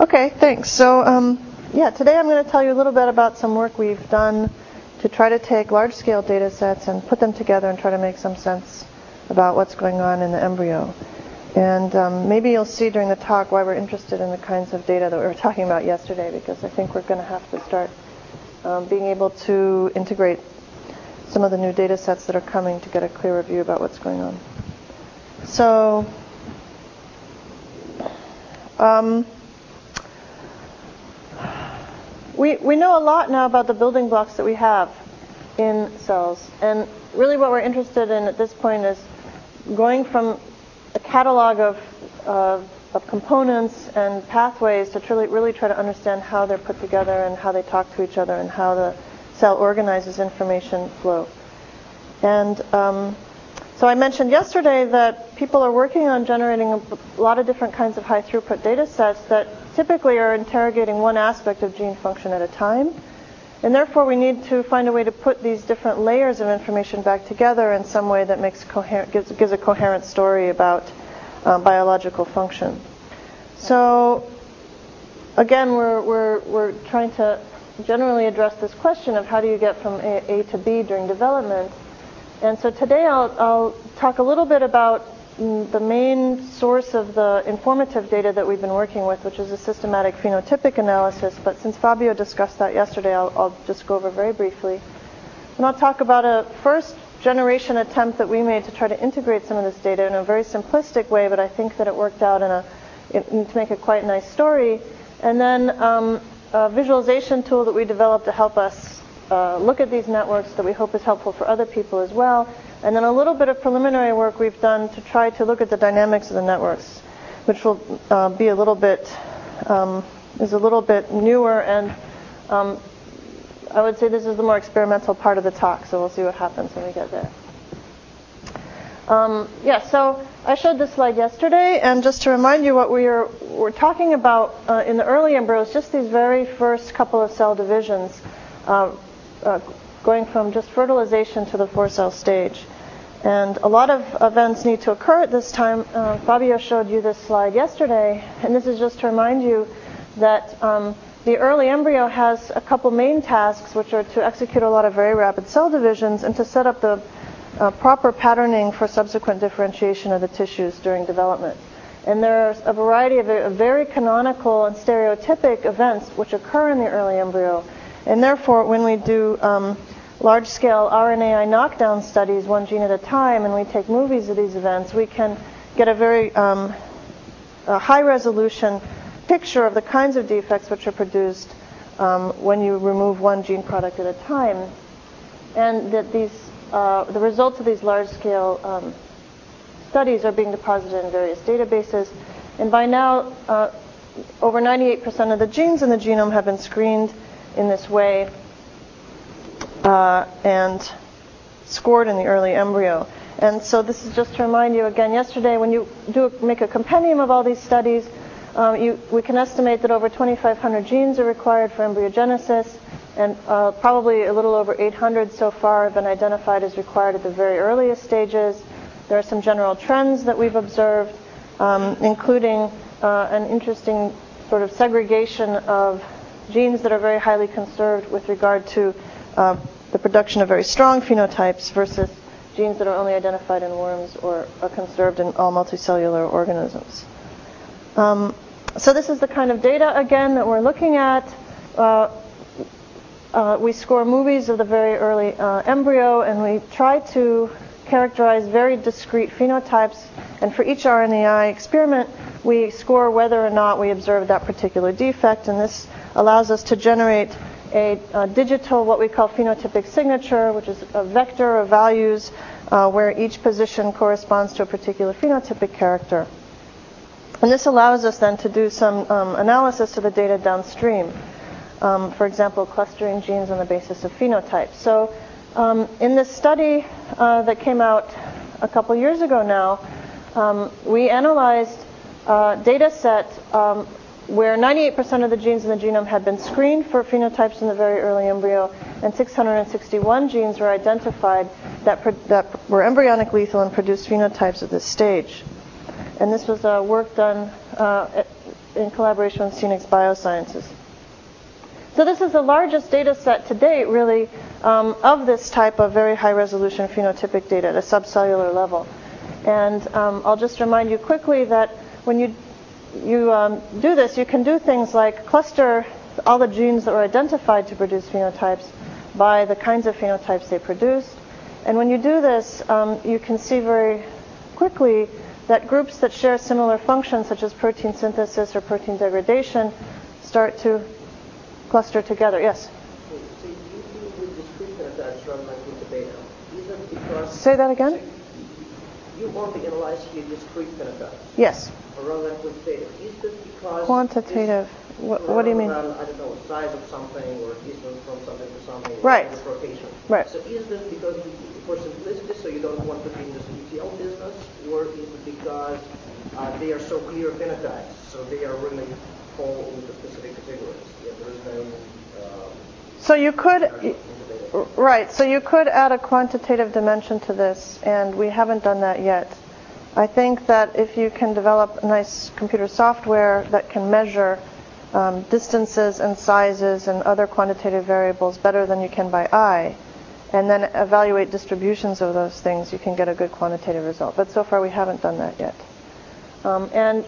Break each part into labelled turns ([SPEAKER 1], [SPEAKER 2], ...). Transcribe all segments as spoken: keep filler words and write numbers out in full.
[SPEAKER 1] Okay, thanks. So, um, yeah, today I'm going to tell you a little bit about some work we've done to try to take large-scale data sets and put them together and try to make some sense about what's going on in the embryo. And um, maybe you'll see during the talk why we're interested in the kinds of data that we were talking about yesterday, because I think we're going to have to start um, being able to integrate some of the new data sets that are coming to get a clearer view about what's going on. So, um, we, we know a lot now about the building blocks that we have in cells. And really what we're interested in at this point is going from a catalog of, uh, of components and pathways to truly, really try to understand how they're put together and how they talk to each other and how the cell organizes information flow. And um, so I mentioned yesterday that people are working on generating a lot of different kinds of high throughput data sets that typically are interrogating one aspect of gene function at a time. And therefore, we need to find a way to put these different layers of information back together in some way that makes coherent, gives, gives a coherent story about uh, biological function. So, again, we're, we're, we're trying to generally address this question of how do you get from A, A to B during development. And so today I'll, I'll talk a little bit about the main source of the informative data that we've been working with, which is a systematic phenotypic analysis. But since Fabio discussed that yesterday, I'll, I'll just go over very briefly. And I'll talk about a first generation attempt that we made to try to integrate some of this data in a very simplistic way, but I think that it worked out in a, in, to make a quite nice story. And then um, a visualization tool that we developed to help us uh, look at these networks that we hope is helpful for other people as well. And then a little bit of preliminary work we've done to try to look at the dynamics of the networks, which will uh, be a little bit, um, is a little bit newer, and um, I would say this is the more experimental part of the talk, so we'll see what happens when we get there. Um, yeah, so I showed this slide yesterday, and just to remind you what we are, we're talking about uh, in the early embryos, just these very first couple of cell divisions, uh, uh, going from just fertilization to the four-cell stage. And a lot of events need to occur at this time. Uh, Fabio showed you this slide yesterday, and this is just to remind you that um, the early embryo has a couple main tasks, which are to execute a lot of very rapid cell divisions and to set up the uh, proper patterning for subsequent differentiation of the tissues during development. And there's a variety of, of very canonical and stereotypic events which occur in the early embryo. And therefore, when we do um, large-scale R N A I knockdown studies, one gene at a time, and we take movies of these events, we can get a very um, a high-resolution picture of the kinds of defects which are produced um, when you remove one gene product at a time. And that these, uh, the results of these large-scale um, studies are being deposited in various databases. And by now, uh, over ninety-eight percent of the genes in the genome have been screened in this way uh, and scored in the early embryo. And so this is just to remind you again, yesterday when you do make a compendium of all these studies, um, you, we can estimate that over twenty-five hundred genes are required for embryogenesis, and uh, probably a little over eight hundred so far have been identified as required at the very earliest stages. There are some general trends that we've observed, um, including uh, an interesting sort of segregation of genes that are very highly conserved with regard to uh, the production of very strong phenotypes versus genes that are only identified in worms or are conserved in all multicellular organisms. Um, so this is the kind of data, again, that we're looking at. Uh, uh, we score movies of the very early uh, embryo, and we try to characterize very discrete phenotypes. And for each R N A I experiment, we score whether or not we observe that particular defect. And this allows us to generate a, a digital, what we call phenotypic signature, which is a vector of values uh, where each position corresponds to a particular phenotypic character. And this allows us then to do some um, analysis of the data downstream. Um, for example, clustering genes on the basis of phenotypes. So um, in this study uh, that came out a couple years ago now, um, we analyzed a data set um, where ninety-eight percent of the genes in the genome had been screened for phenotypes in the very early embryo, and six hundred sixty-one genes were identified that, pro- that were embryonic lethal and produced phenotypes at this stage. And this was uh, work done uh, at, in collaboration with Phoenix Biosciences. So this is the largest data set to date, really, um, of this type of very high-resolution phenotypic data at a subcellular level. And um, I'll just remind you quickly that when you, you um, do this, you can do things like cluster all the genes that were identified to produce phenotypes by the kinds of phenotypes they produced. And when you do this, um, you can see very quickly that groups that share similar functions, such as protein synthesis or protein degradation, start to cluster together. Yes?
[SPEAKER 2] So, so you do with discrete phenotypes rather than with the beta. Is that because...
[SPEAKER 1] Say that again?
[SPEAKER 2] So you only analyze here discrete phenotypes?
[SPEAKER 1] Yes.
[SPEAKER 2] Rather than with beta. Is that because...
[SPEAKER 1] Quantitative. What, what do you mean?
[SPEAKER 2] Than, I don't know, size of something or distance from something to something.
[SPEAKER 1] Right.
[SPEAKER 2] Rotation.
[SPEAKER 1] Right.
[SPEAKER 2] So is that because for simplicity, so you don't want to be in this E T L business, or is it because uh, they are so clear phenotypes, so they are really fall into specific categories? Yeah, there is no... Um,
[SPEAKER 1] so you could... Right. So you could add a quantitative dimension to this, and we haven't done that yet. I think that if you can develop nice computer software that can measure um, distances and sizes and other quantitative variables better than you can by eye, and then evaluate distributions of those things, you can get a good quantitative result. But so far we haven't done that yet. Um, and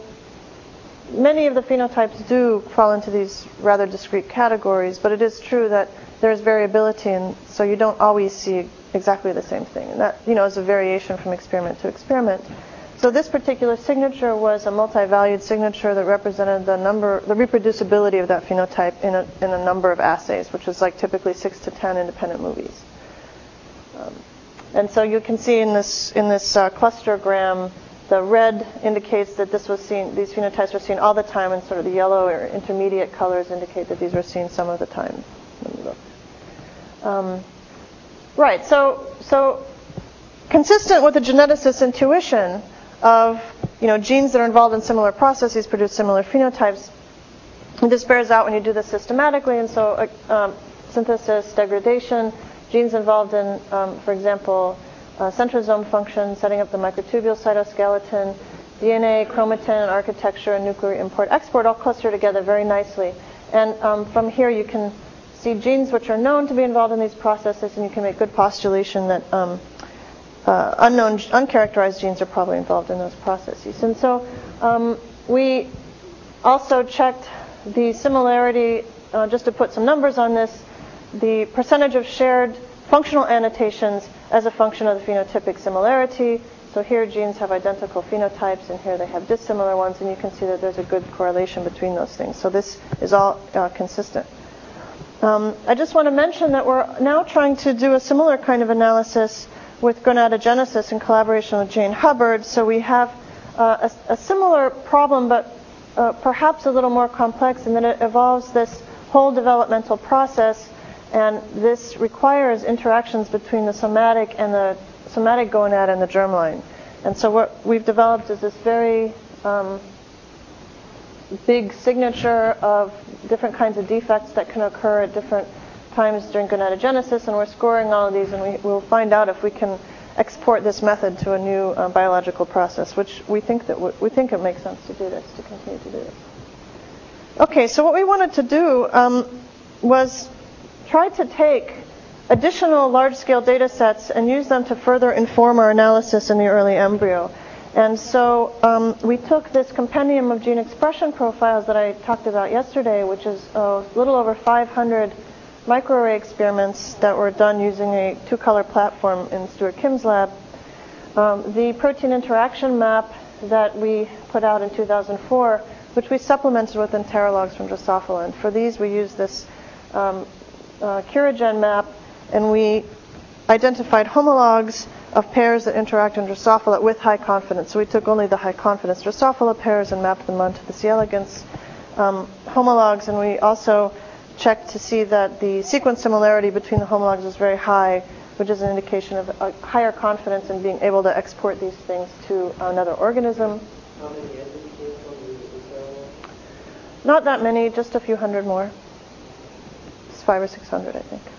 [SPEAKER 1] many of the phenotypes do fall into these rather discrete categories, but it is true that there's variability, and so you don't always see exactly the same thing. And that, you know, is a variation from experiment to experiment. So this particular signature was a multi-valued signature that represented the number, the reproducibility of that phenotype in a, in a number of assays, which is like typically six to ten independent movies. Um, and so you can see in this in this uh, clustergram, the red indicates that this was seen; these phenotypes were seen all the time, and sort of the yellow or intermediate colors indicate that these were seen some of the time. Let me look. Um, right. So so consistent with the geneticist's intuition of, you know, genes that are involved in similar processes produce similar phenotypes. And this bears out when you do this systematically. And so uh, um, synthesis, degradation, genes involved in, um, for example, uh, centrosome function, setting up the microtubule cytoskeleton, D N A, chromatin, architecture, and nuclear import-export all cluster together very nicely. And um, from here you can see genes which are known to be involved in these processes, and you can make good postulation that um, Uh, unknown, uncharacterized genes are probably involved in those processes. And so um, we also checked the similarity, uh, just to put some numbers on this, the percentage of shared functional annotations as a function of the phenotypic similarity. So here genes have identical phenotypes, and here they have dissimilar ones, and you can see that there's a good correlation between those things. So this is all uh, consistent. Um, I just want to mention that we're now trying to do a similar kind of analysis with gonadogenesis in collaboration with Jane Hubbard. So we have uh, a, a similar problem, but uh, perhaps a little more complex, in that it involves this whole developmental process, and this requires interactions between the somatic and the somatic gonad and the germline. And so what we've developed is this very um, big signature of different kinds of defects that can occur at different times during gonadogenesis, and we're scoring all of these, and we will find out if we can export this method to a new uh, biological process, which we think that w- we think it makes sense to do this, to continue to do this. Okay, so what we wanted to do um, was try to take additional large-scale data sets and use them to further inform our analysis in the early embryo. And so um, we took this compendium of gene expression profiles that I talked about yesterday, which is uh, a little over five hundred microarray experiments that were done using a two-color platform in Stuart Kim's lab. Um, the protein interaction map that we put out in two thousand four, which we supplemented with enterologs from Drosophila. And for these, we used this um, uh, Curagen map, and we identified homologs of pairs that interact in Drosophila with high confidence. So we took only the high confidence Drosophila pairs and mapped them onto the C. elegans um, homologs, and we also checked to see that the sequence similarity between the homologs is very high, which is an indication of a higher confidence in being able to export these things to another organism.
[SPEAKER 2] How many entities came from the
[SPEAKER 1] Not that many, just a few hundred more. It's five or six hundred, I think.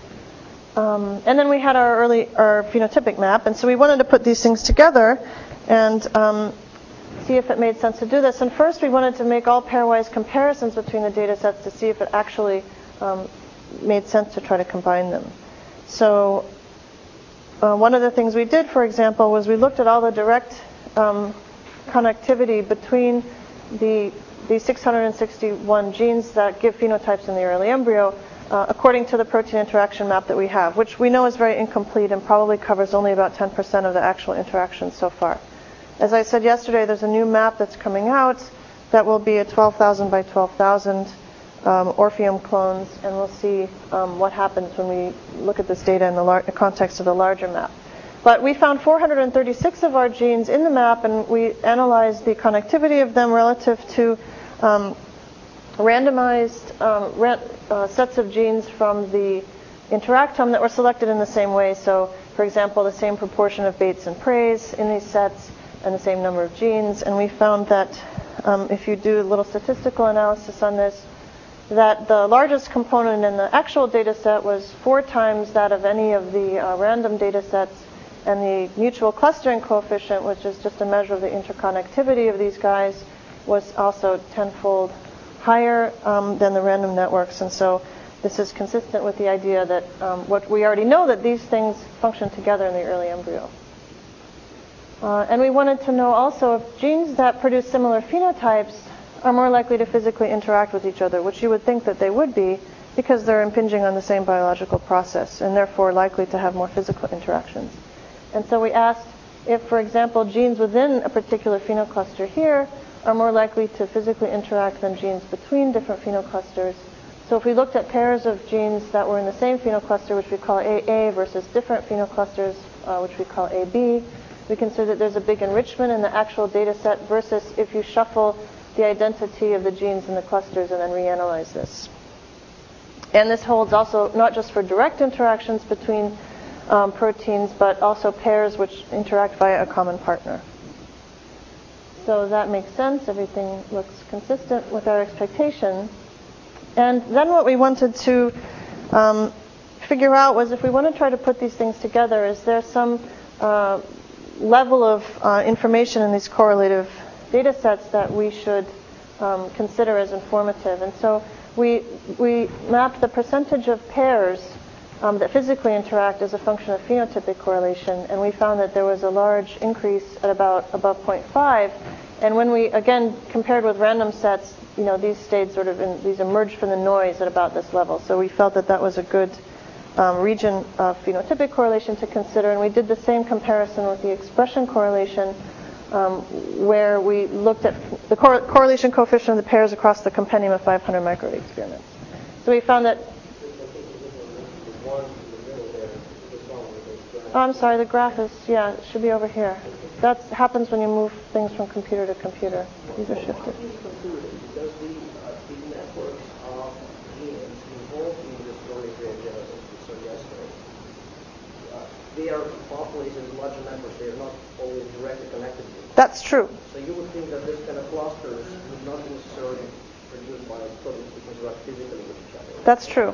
[SPEAKER 1] Um, and then we had our early our phenotypic map, and so we wanted to put these things together and um, see if it made sense to do this. And first, we wanted to make all pairwise comparisons between the data sets to see if it actually um, made sense to try to combine them. So uh, one of the things we did, for example, was we looked at all the direct um, connectivity between the, the six hundred sixty-one genes that give phenotypes in the early embryo uh, according to the protein interaction map that we have, which we know is very incomplete and probably covers only about ten percent of the actual interactions so far. As I said yesterday, there's a new map that's coming out that will be a twelve thousand by twelve thousand um, Orpheum clones, and we'll see um, what happens when we look at this data in the, lar- the context of the larger map. But we found four hundred thirty-six of our genes in the map, and we analyzed the connectivity of them relative to um, randomized um, ran- uh, sets of genes from the interactome that were selected in the same way. So, for example, the same proportion of baits and preys in these sets, and the same number of genes. And we found that um, if you do a little statistical analysis on this, that the largest component in the actual data set was four times that of any of the uh, random data sets, and the mutual clustering coefficient, which is just a measure of the interconnectivity of these guys, was also tenfold higher um, than the random networks. And so this is consistent with the idea that um, what we already know, that these things function together in the early embryo. Uh, and we wanted to know also if genes that produce similar phenotypes are more likely to physically interact with each other, which you would think that they would be, because they're impinging on the same biological process and therefore likely to have more physical interactions. And so we asked if, for example, genes within a particular phenocluster here are more likely to physically interact than genes between different phenoclusters. So if we looked at pairs of genes that were in the same phenocluster, which we call A A, versus different phenoclusters, uh, which we call A B, we can see that there's a big enrichment in the actual data set versus if you shuffle the identity of the genes in the clusters and then reanalyze this. And this holds also not just for direct interactions between um, proteins, but also pairs which interact via a common partner. So that makes sense. Everything looks consistent with our expectation. And then what we wanted to um, figure out was if we want to try to put these things together, is there some uh, level of uh, information in these correlative data sets that we should um, consider as informative. And so we we mapped the percentage of pairs um, that physically interact as a function of phenotypic correlation, and we found that there was a large increase at about above zero point five. And when we again compared with random sets, you know, these stayed sort of in, these emerged from the noise at about this level. So we felt that that was a good Um, region of phenotypic correlation to consider, and we did the same comparison with the expression correlation, um, where we looked at the cor- correlation coefficient of the pairs across the compendium of five hundred microarray experiments. So we found that. Oh, I'm sorry, the graph is, yeah, it should be over here. That happens when you move things from computer to computer. These are shifted.
[SPEAKER 2] They are populated in larger numbers. They are not always directly connected.
[SPEAKER 1] That's true.
[SPEAKER 2] So you would think that this kind of clusters would not necessarily produce by proteins to interact physically with each other.
[SPEAKER 1] That's true.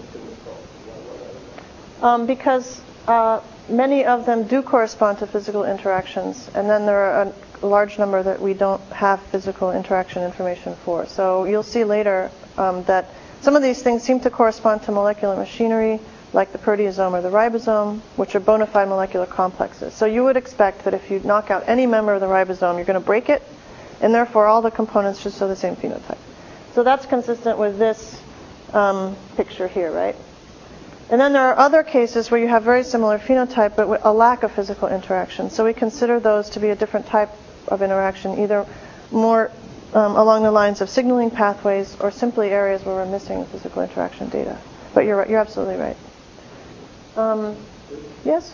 [SPEAKER 1] Um, because uh, many of them do correspond to physical interactions, and then there are a large number that we don't have physical interaction information for. So you'll see later um, that some of these things seem to correspond to molecular machinery, like the proteasome or the ribosome, which are bona fide molecular complexes. So you would expect that if you knock out any member of the ribosome, you're going to break it, and therefore all the components should show the same phenotype. So that's consistent with this um, picture here, right? And then there are other cases where you have very similar phenotype, but with a lack of physical interaction. So we consider those to be a different type of interaction, either more um, along the lines of signaling pathways or simply areas where we're missing physical interaction data. But you're you're absolutely right. Um, yes?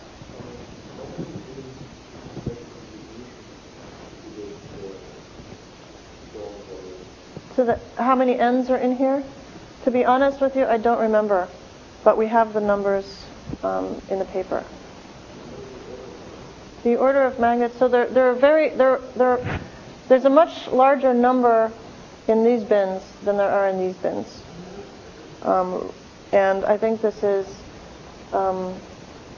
[SPEAKER 1] So that, how many N's are in here? To be honest with you, I don't remember. But we have the numbers um, in the paper. The order of magnitude, so there, there are very, there, there, there's a much larger number in these bins than there are in these bins. Um, and I think this is, um,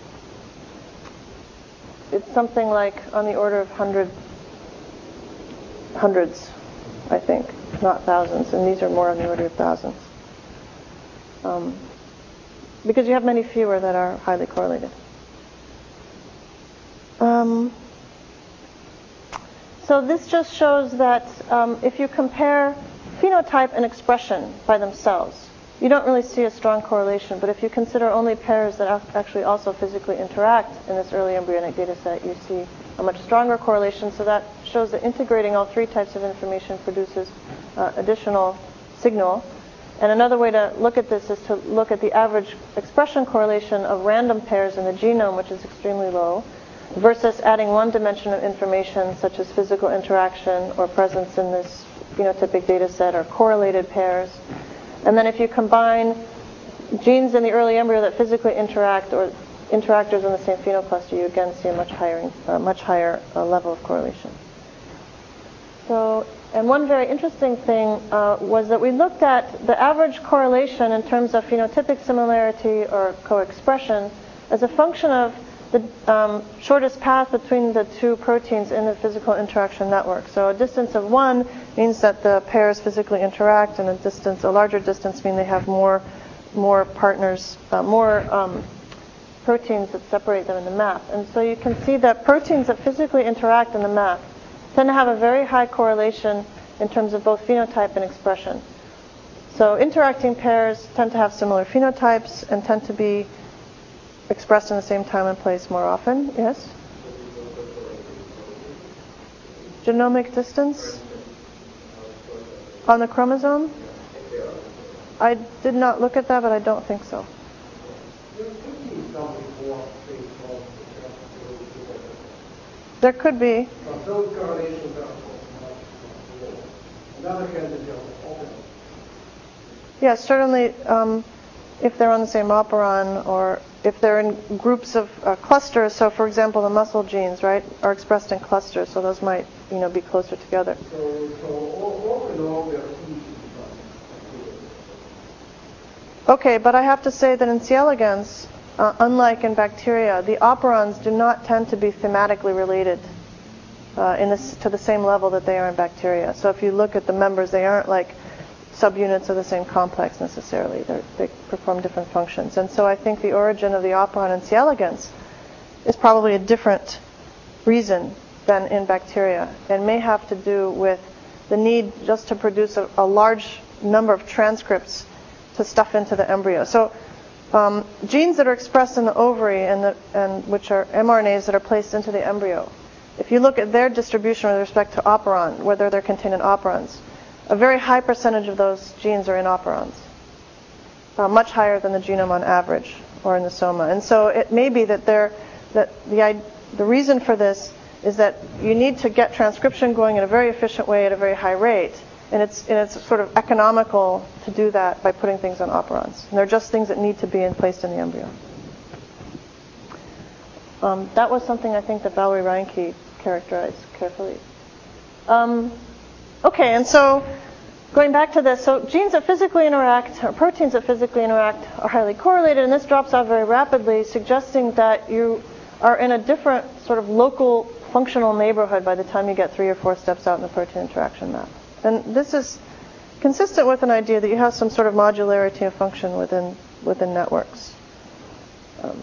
[SPEAKER 1] it's something like on the order of one hundred hundreds, I think, not thousands, and these are more on the order of thousands. Um, because you have many fewer that are highly correlated. Um, so this just shows that um, if you compare phenotype and expression by themselves, you don't really see a strong correlation, but if you consider only pairs that actually also physically interact in this early embryonic data set, you see a much stronger correlation. So that shows that integrating all three types of information produces uh, additional signal. And another way to look at this is to look at the average expression correlation of random pairs in the genome, which is extremely low, versus adding one dimension of information, such as physical interaction or presence in this phenotypic data set, or correlated pairs. And then if you combine genes in the early embryo that physically interact or interactors in the same phenocluster, you again see a much higher, uh, much higher uh, level of correlation. So, and one very interesting thing uh, was that we looked at the average correlation in terms of phenotypic similarity or co-expression as a function of the um, shortest path between the two proteins in the physical interaction network. So a distance of one means that the pairs physically interact, and a distance, a larger distance, means they have more, more partners, uh, more um, proteins that separate them in the map. And so you can see that proteins that physically interact in the map tend to have a very high correlation in terms of both phenotype and expression. So interacting pairs tend to have similar phenotypes and tend to be expressed in the same time and place more often. Yes? Genomic distance on the chromosome? I did not look at that, but I don't think so. There could be. Yes, certainly. Um, if they're on the same operon, or if they're in groups of uh, clusters. So, for example, the muscle genes, right, are expressed in clusters, so those might, you know, be closer together.
[SPEAKER 3] So, so all in all, there are
[SPEAKER 1] Okay, but I have to say that in C. elegans, uh, unlike in bacteria, the operons do not tend to be thematically related uh, in this, to the same level that they are in bacteria. So if you look at the members, they aren't like subunits of the same complex necessarily. They're, they perform different functions. And so I think the origin of the operon in C. elegans is probably a different reason than in bacteria, and may have to do with the need just to produce a, a large number of transcripts to stuff into the embryo. So um, genes that are expressed in the ovary and, the, and which are mRNAs that are placed into the embryo, if you look at their distribution with respect to operon, whether they're contained in operons, a very high percentage of those genes are in operons, uh, much higher than the genome on average, or in the soma. And so it may be that, they're, that the, the reason for this is that you need to get transcription going in a very efficient way at a very high rate. And it's, and it's sort of economical to do that by putting things on operons. And they're just things that need to be in, placed in the embryo. Um, that was something I think that Valerie Reinke characterized carefully. Um, okay, and so going back to this, so genes that physically interact, or proteins that physically interact, are highly correlated, and this drops off very rapidly, suggesting that you are in a different sort of local functional neighborhood by the time you get three or four steps out in the protein interaction map. And this is consistent with an idea that you have some sort of modularity of function within within networks. Um,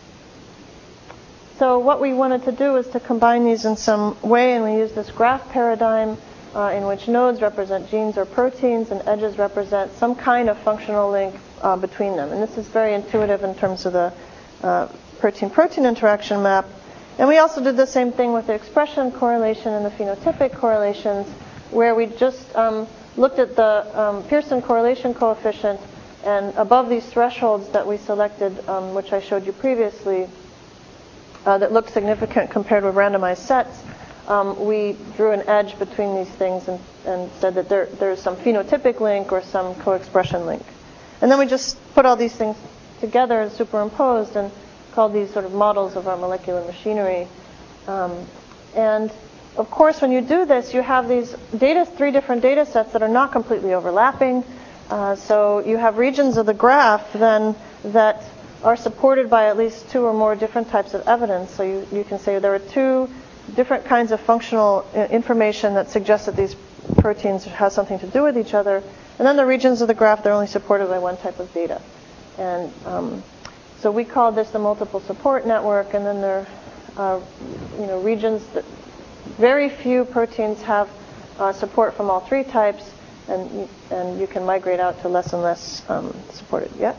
[SPEAKER 1] so what we wanted to do is to combine these in some way, and we use this graph paradigm uh, in which nodes represent genes or proteins, and edges represent some kind of functional link uh, between them. And this is very intuitive in terms of the uh, protein-protein interaction map. And we also did the same thing with the expression correlation and the phenotypic correlations, where we just um, looked at the um, Pearson correlation coefficient, and above these thresholds that we selected, um, which I showed you previously, uh, that looked significant compared with randomized sets, um, we drew an edge between these things and, and said that there, there's some phenotypic link or some co-expression link. And then we just put all these things together and superimposed and called these sort of models of our molecular machinery. Um, and Of course, when you do this, you have these data, three different data sets that are not completely overlapping. Uh, so you have regions of the graph then that are supported by at least two or more different types of evidence. So you, you can say there are two different kinds of functional information that suggests that these proteins have something to do with each other. And then the regions of the graph, they're only supported by one type of data. And um, so we call this the multiple support network. And then there are uh, you know, regions that very few proteins have uh, support from all three types. And you, and you can migrate out to less and less um, supported. Yeah?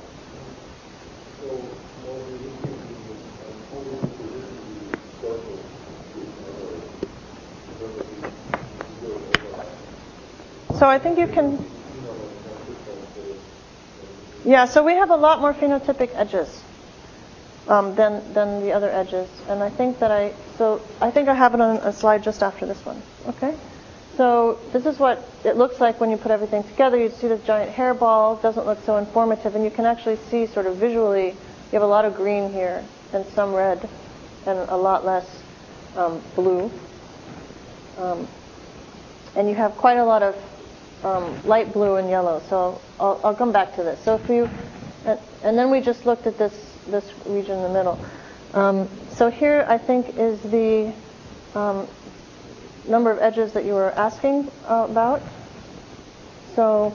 [SPEAKER 1] So I think you can, yeah, so we have a lot more phenotypic edges um, than, than the other edges. And I think that I, so I think I have it on a slide just after this one, okay? So this is what it looks like when you put everything together. You see this giant hairball. It doesn't look so informative, and you can actually see sort of visually, you have a lot of green here and some red and a lot less um, blue. Um, and you have quite a lot of Um, light blue and yellow. So I'll, I'll come back to this. So if you, and, and then we just looked at this this region in the middle. Um, so here I think is the um, number of edges that you were asking uh, about. So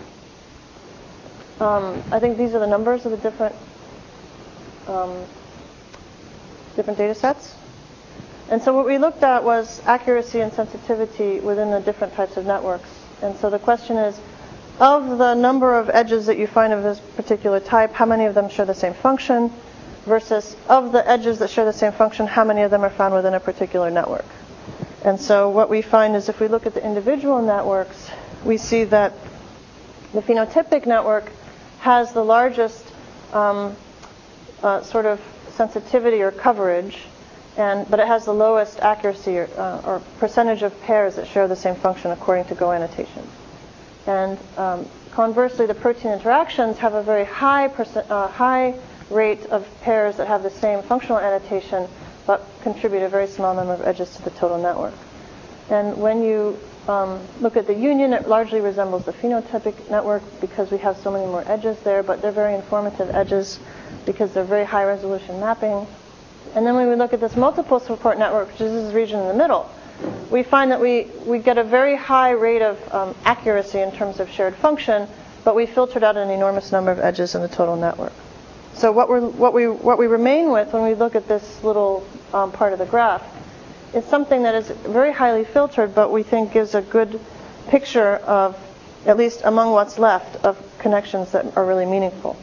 [SPEAKER 1] um, I think these are the numbers of the different um, different data sets. And so what we looked at was accuracy and sensitivity within the different types of networks. And so the question is, of the number of edges that you find of this particular type, how many of them share the same function? Versus of the edges that share the same function, how many of them are found within a particular network? And so what we find is if we look at the individual networks, we see that the phenotypic network has the largest um, uh, sort of sensitivity or coverage, and but it has the lowest accuracy or, uh, or percentage of pairs that share the same function according to Go annotations. And um, conversely, the protein interactions have a very high percent, uh, high rate of pairs that have the same functional annotation, but contribute a very small number of edges to the total network. And when you um, look at the union, it largely resembles the phenotypic network because we have so many more edges there, but they're very informative edges because they're very high resolution mapping. And then when we look at this multiple support network, which is this region in the middle, we find that we, we get a very high rate of um, accuracy in terms of shared function, but we filtered out an enormous number of edges in the total network. So what, we're, what, we, what we remain with when we look at this little um, part of the graph is something that is very highly filtered, but we think gives a good picture of, at least among what's left, of connections that are really meaningful.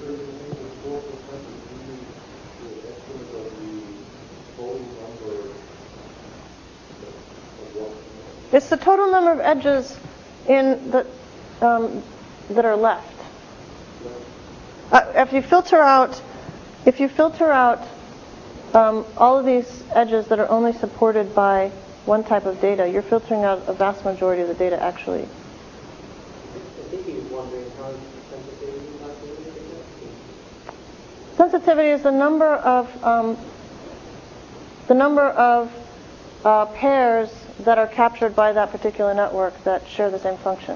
[SPEAKER 1] It's the total number of edges in the um, that are left. Uh, if you filter out, if you filter out um, all of these edges that are only supported by one type of data, you're filtering out a vast majority of the data actually.
[SPEAKER 2] I think he was wondering how sensitivity is calculated.
[SPEAKER 1] Sensitivity is the number of um, the number of uh, pairs that are captured by that particular network that share the same function.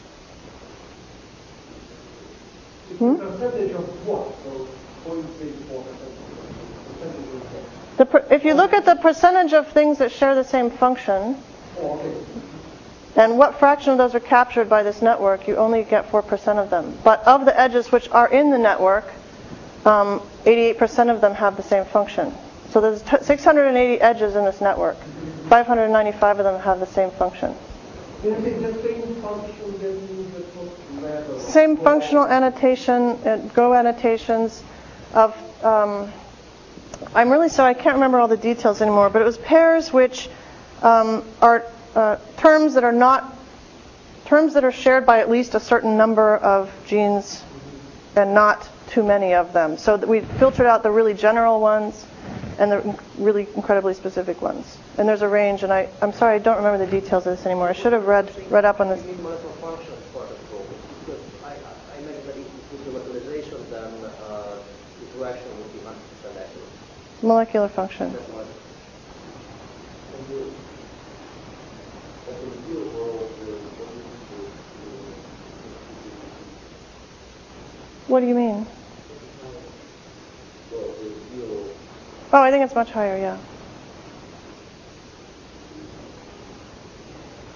[SPEAKER 1] Hmm?
[SPEAKER 3] Percentage of what? So zero point three four percent. Percentage of what?
[SPEAKER 1] The per- if you look at the percentage of things that share the same function,
[SPEAKER 3] Oh, okay.
[SPEAKER 1] and what fraction of those are captured by this network, you only get four percent of them. But of the edges which are in the network, um, eighty-eight percent of them have the same function. So there's t- six hundred eighty edges in this network. five hundred ninety-five of them have the same function.
[SPEAKER 3] Is it the same function that you just level?
[SPEAKER 1] Same functional annotation, uh, Go annotations of, um, I'm really sorry, I can't remember all the details anymore, but it was pairs which um, are uh, terms that are not, terms that are shared by at least a certain number of genes and not too many of them. So that we filtered out the really general ones and the really incredibly specific ones. And there's a range, and I, I'm sorry, I don't remember the details of this anymore. I should have read read up on this.
[SPEAKER 2] You need multiple functions part of the problem. Because I, I imagine that if you put the localization, then uh, the interaction would be one hundred percent accurate.
[SPEAKER 1] Molecular function.
[SPEAKER 2] That's what.
[SPEAKER 1] What do you mean? Oh, I think it's much higher, yeah.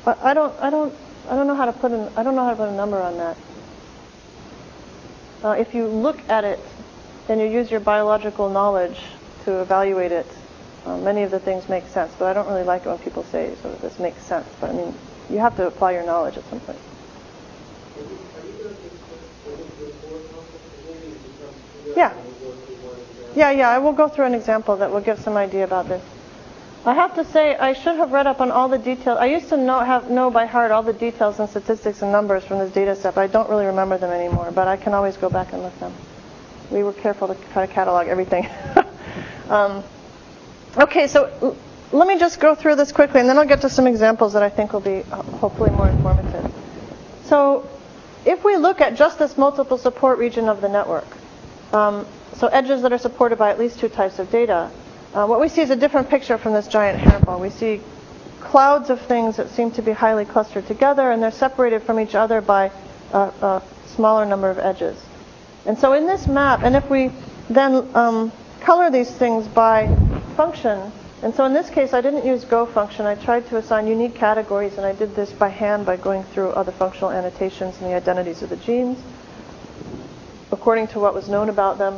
[SPEAKER 1] But I don't, I don't, I don't know how to put an, I don't know how to put a number on that. Uh, if you look at it, and you use your biological knowledge to evaluate it, uh, many of the things make sense. But I don't really like it when people say sort of this makes sense. But I mean, you have to apply your knowledge at some point. Yeah. Yeah, yeah, I will go through an example that will give some idea about this. I have to say, I should have read up on all the details. I used to know have know by heart all the details and statistics and numbers from this data set, but I don't really remember them anymore. But I can always go back and look them. We were careful to try to catalog everything. um, okay, so l- let me just go through this quickly, and then I'll get to some examples that I think will be uh, hopefully more informative. So if we look at just this multiple support region of the network, um, so edges that are supported by at least two types of data, uh, what we see is a different picture from this giant hairball. We see clouds of things that seem to be highly clustered together, and they're separated from each other by a, a smaller number of edges. And so in this map, and if we then um, color these things by function, and so in this case I didn't use Go function, I tried to assign unique categories, and I did this by hand by going through other functional annotations and the identities of the genes, according to what was known about them.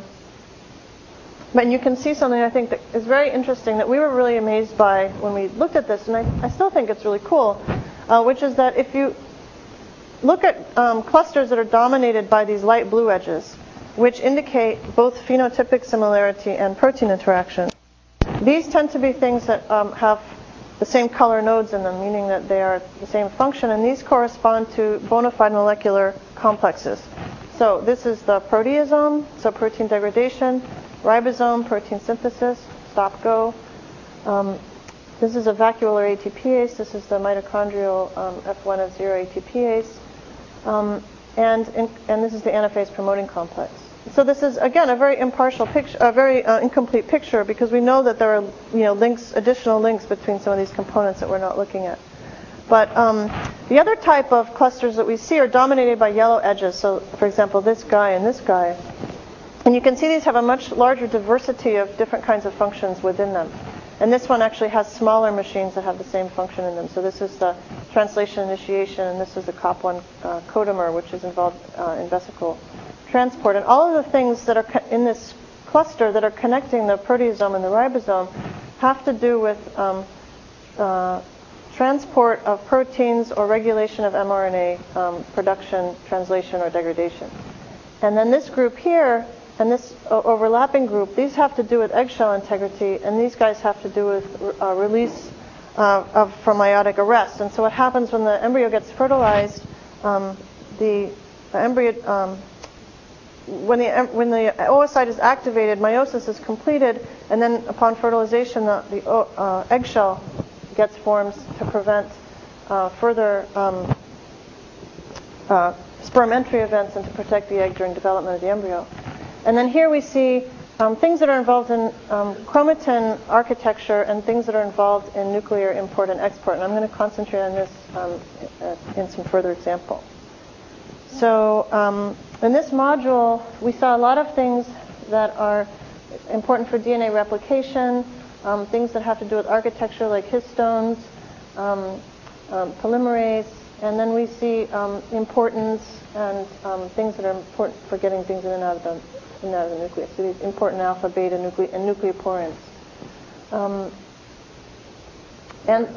[SPEAKER 1] But you can see something I think that is very interesting that we were really amazed by when we looked at this, and I, I still think it's really cool, uh, which is that if you look at um, clusters that are dominated by these light blue edges, which indicate both phenotypic similarity and protein interaction, these tend to be things that um, have the same color nodes in them, meaning that they are the same function, and these correspond to bona fide molecular complexes. So this is the proteasome, so protein degradation, ribosome, protein synthesis, stop-go. Um, this is a vacuolar A T P ase. This is the mitochondrial um, F one F zero A T P ase. Um, and, in, and this is the anaphase promoting complex. So this is, again, a very impartial picture, a very uh, incomplete picture, because we know that there are, you know, links, additional links between some of these components that we're not looking at. But um, the other type of clusters that we see are dominated by yellow edges. So, for example, this guy and this guy. And you can see these have a much larger diversity of different kinds of functions within them. And this one actually has smaller machines that have the same function in them. So this is the translation initiation, and this is the C O P one uh, codomer, which is involved uh, in vesicle transport. And all of the things that are co- in this cluster that are connecting the proteasome and the ribosome have to do with um, uh, transport of proteins or regulation of mRNA um, production, translation, or degradation. And then this group here, and this uh, overlapping group, these have to do with eggshell integrity, and these guys have to do with uh, release uh, of from meiotic arrest. And so what happens when the embryo gets fertilized, um, the embryo, um, when the when the oocyte is activated, meiosis is completed, and then upon fertilization, the, the uh, eggshell gets formed to prevent uh, further um, uh, sperm entry events and to protect the egg during development of the embryo. And then here we see um, things that are involved in um, chromatin architecture and things that are involved in nuclear import and export. And I'm going to concentrate on this um, in some further example. So um, in this module, we saw a lot of things that are important for D N A replication, um, things that have to do with architecture like histones, um, um, polymerase, and then we see um, importance and um, things that are important for getting things in and out of the in and out of the nucleus. So these important alpha, beta, nucle- and nucleoporins. Um, and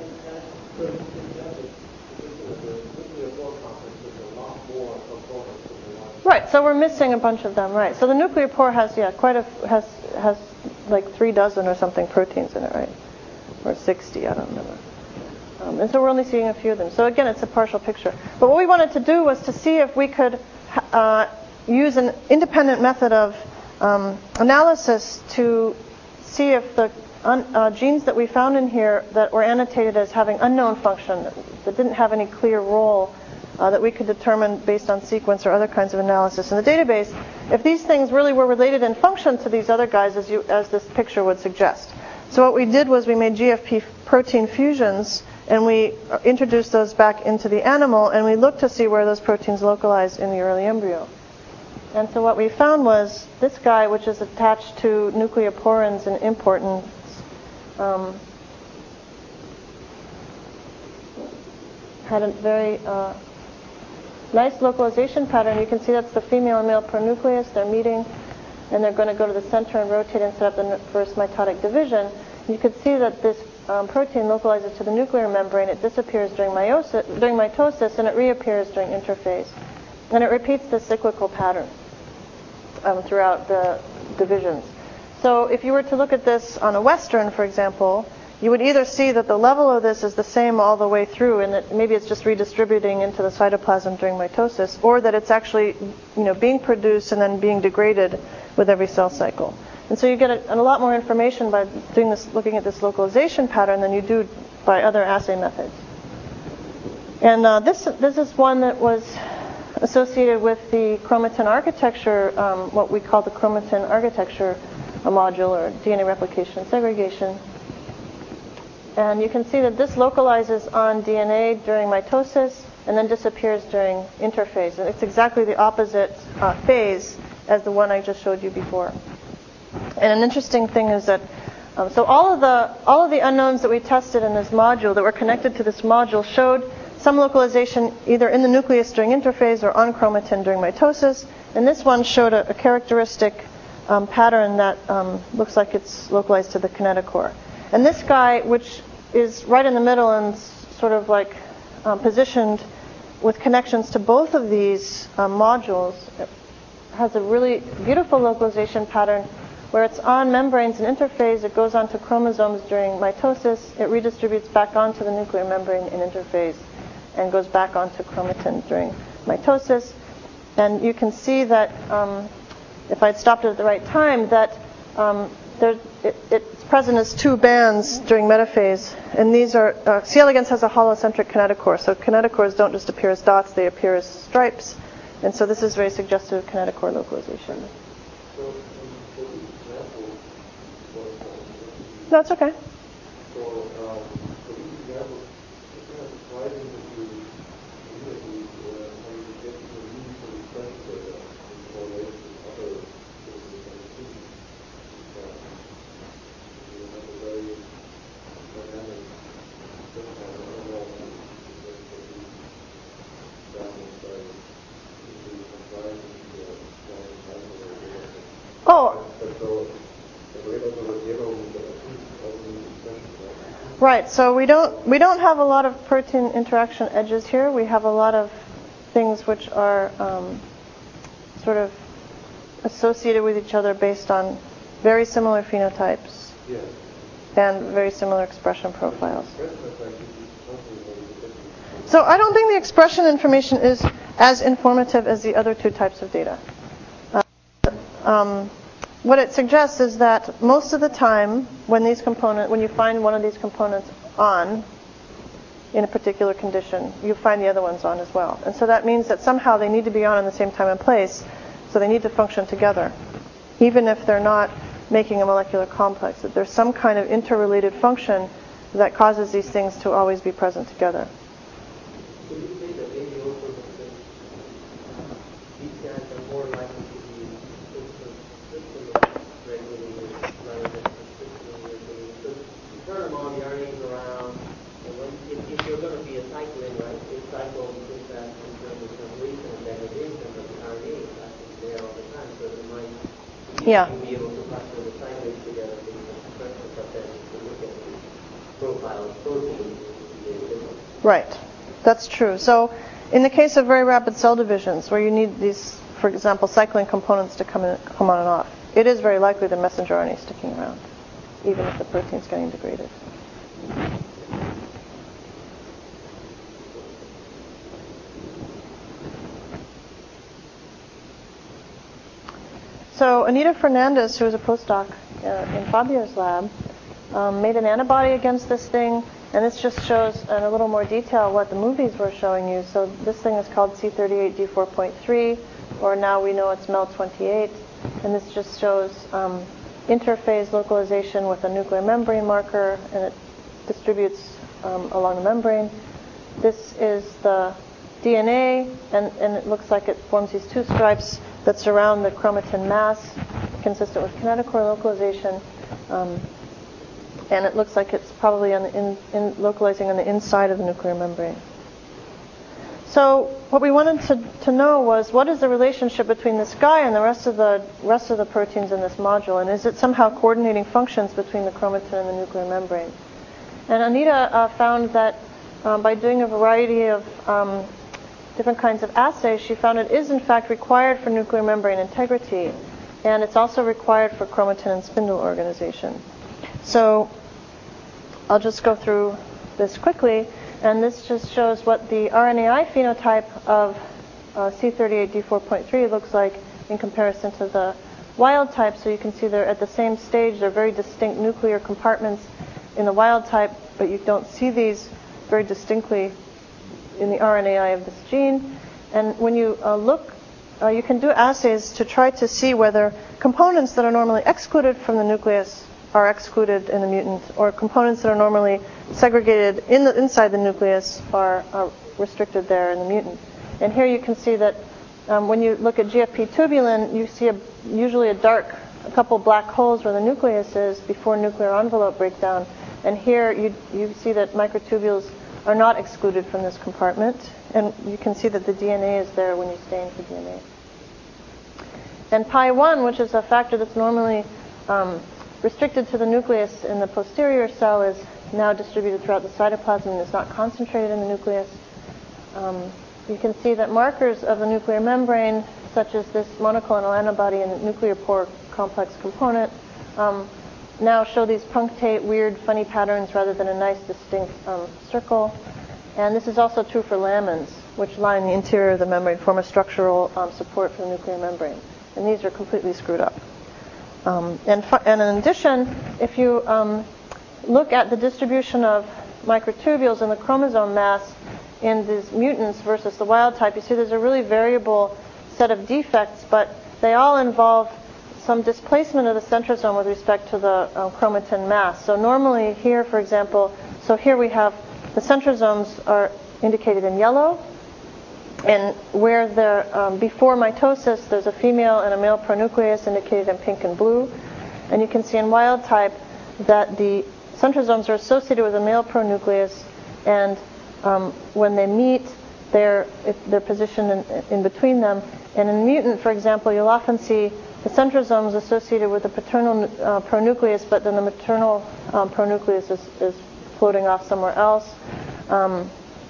[SPEAKER 1] right, so we're missing a bunch of them, right? So the nuclear pore has yeah quite a has has like three dozen or something proteins in it, right? Or sixty, I don't remember. Um, and so we're only seeing a few of them. So again, it's a partial picture. But what we wanted to do was to see if we could uh, use an independent method of um, analysis to see if the un- uh, genes that we found in here that were annotated as having unknown function, that, that didn't have any clear role, uh, that we could determine based on sequence or other kinds of analysis in the database, if these things really were related in function to these other guys, as, you, as this picture would suggest. So what we did was we made G F P protein fusions, and we introduced those back into the animal, and we looked to see where those proteins localized in the early embryo. And so what we found was this guy, which is attached to nucleoporins and importance, um, had a very uh, nice localization pattern. You can see that's the female and male pronucleus. They're meeting, and they're going to go to the center and rotate and set up the first mitotic division. You can see that this um, protein localizes to the nuclear membrane. It disappears during meiosis, during mitosis, and it reappears during interphase. And it repeats this cyclical pattern um, throughout the divisions. So if you were to look at this on a Western, for example, you would either see that the level of this is the same all the way through, and that maybe it's just redistributing into the cytoplasm during mitosis, or that it's actually, you know, being produced and then being degraded with every cell cycle. And so you get a, a lot more information by doing this, looking at this localization pattern, than you do by other assay methods. And uh, this this is one that was associated with the chromatin architecture, um, what we call the chromatin architecture module, or D N A replication segregation. And you can see that this localizes on D N A during mitosis and then disappears during interphase. And it's exactly the opposite uh, phase as the one I just showed you before. And an interesting thing is that, um, so all of the all of the unknowns that we tested in this module that were connected to this module showed some localization either in the nucleus during interphase or on chromatin during mitosis. And this one showed a, a characteristic um, pattern that um, looks like it's localized to the kinetochore. And this guy, which is right in the middle and sort of like um, positioned with connections to both of these um, modules, has a really beautiful localization pattern where it's on membranes in interphase, it goes onto chromosomes during mitosis, it redistributes back onto the nuclear membrane in interphase, and goes back onto chromatin during mitosis. And you can see that, um, if I'd stopped it at the right time, that um, there, it, it's present as two bands during metaphase. And these are, uh, C. elegans has a holocentric kinetochore, so kinetochores don't just appear as dots, they appear as stripes. And so this is very suggestive of kinetochore localization.
[SPEAKER 3] So, um, for each example,
[SPEAKER 1] No, it's okay.
[SPEAKER 3] so, um, for each example, it's kind of surprising that you immediately, uh, how you get to the meaningful expression data in correlation with other systems and systems. You have a very dynamic system of overall
[SPEAKER 1] Oh, right. So we don't we don't have a lot of protein interaction edges here. We have a lot of things which are um, sort of associated with each other based on very similar phenotypes
[SPEAKER 3] yes.
[SPEAKER 1] and very similar expression profiles. So I don't think the expression information is as informative as the other two types of data. Uh, um, what it suggests is that most of the time, when these component, when you find one of these components on in a particular condition, you find the other ones on as well. And so that means that somehow they need to be on in the same time and place, so they need to function together, even if they're not making a molecular complex. That there's some kind of interrelated function that causes these things to always be present together.
[SPEAKER 2] So you say that maybe also because these guys are more likely to be system regulated rather than system regulated. So you turn them on, the R N As around, and when, if, if you're going to be a cycling, right, it cycles with that in terms of translation and degradation, but the R N A is actually there all the time, so it might
[SPEAKER 1] Yeah.
[SPEAKER 2] be able to cluster the cyclates together based on expression, but then if you look at the profile of proteins, it's different.
[SPEAKER 1] Right. That's true. So in the case of very rapid cell divisions, where you need these, for example, cycling components to come, in, come on and off, it is very likely the messenger R N A is sticking around, even if the protein's getting degraded. So Anita Fernandez, who was a postdoc uh, in Fabio's lab, um, made an antibody against this thing. And this just shows in a little more detail what the movies were showing you. So this thing is called C thirty-eight D four point three, or now we know it's M E L twenty-eight. And this just shows um, interphase localization with a nuclear membrane marker, and it distributes um, along the membrane. This is the D N A, and, and it looks like it forms these two stripes that surround the chromatin mass, consistent with kinetochore localization. Um, And it looks like it's probably on the in, in localizing on the inside of the nuclear membrane. So what we wanted to, to know was, what is the relationship between this guy and the rest of the rest of the proteins in this module, and is it somehow coordinating functions between the chromatin and the nuclear membrane? And Anita uh, found that um, by doing a variety of um, different kinds of assays, she found it is in fact required for nuclear membrane integrity, and it's also required for chromatin and spindle organization. So I'll just go through this quickly, and this just shows what the R N A I phenotype of uh, C thirty-eight D four point three looks like in comparison to the wild type. So you can see they're at the same stage. They're very distinct nuclear compartments in the wild type, but you don't see these very distinctly in the R N A I of this gene. And when you uh, look, uh, you can do assays to try to see whether components that are normally excluded from the nucleus are excluded in the mutant, or components that are normally segregated in the, inside the nucleus are, are restricted there in the mutant. And here you can see that um, when you look at G F P tubulin, you see a, usually a dark, a couple black holes where the nucleus is before nuclear envelope breakdown. And here you, you see that microtubules are not excluded from this compartment. And you can see that the D N A is there when you stain for D N A. And P I one, which is a factor that's normally um, restricted to the nucleus in the posterior cell, is now distributed throughout the cytoplasm and is not concentrated in the nucleus. Um, you can see that markers of the nuclear membrane, such as this monoclonal antibody and the nuclear pore complex component, um, now show these punctate, weird, funny patterns rather than a nice, distinct um, circle. And this is also true for lamins, which line the interior of the membrane, form a structural um, support for the nuclear membrane. And these are completely screwed up. Um, and, fu- and in addition, if you um, look at the distribution of microtubules in the chromosome mass in these mutants versus the wild type, you see there's a really variable set of defects, but they all involve some displacement of the centrosome with respect to the um, chromatin mass. So normally here, for example, so here we have the centrosomes are indicated in yellow, and where they're um, before mitosis, there's a female and a male pronucleus indicated in pink and blue. And you can see in wild type that the centrosomes are associated with a male pronucleus, and um, when they meet, they're, they're positioned in, in between them. And in mutant, for example, you'll often see the centrosomes associated with the paternal uh, pronucleus, but then the maternal um, pronucleus is, is floating off somewhere else. Um,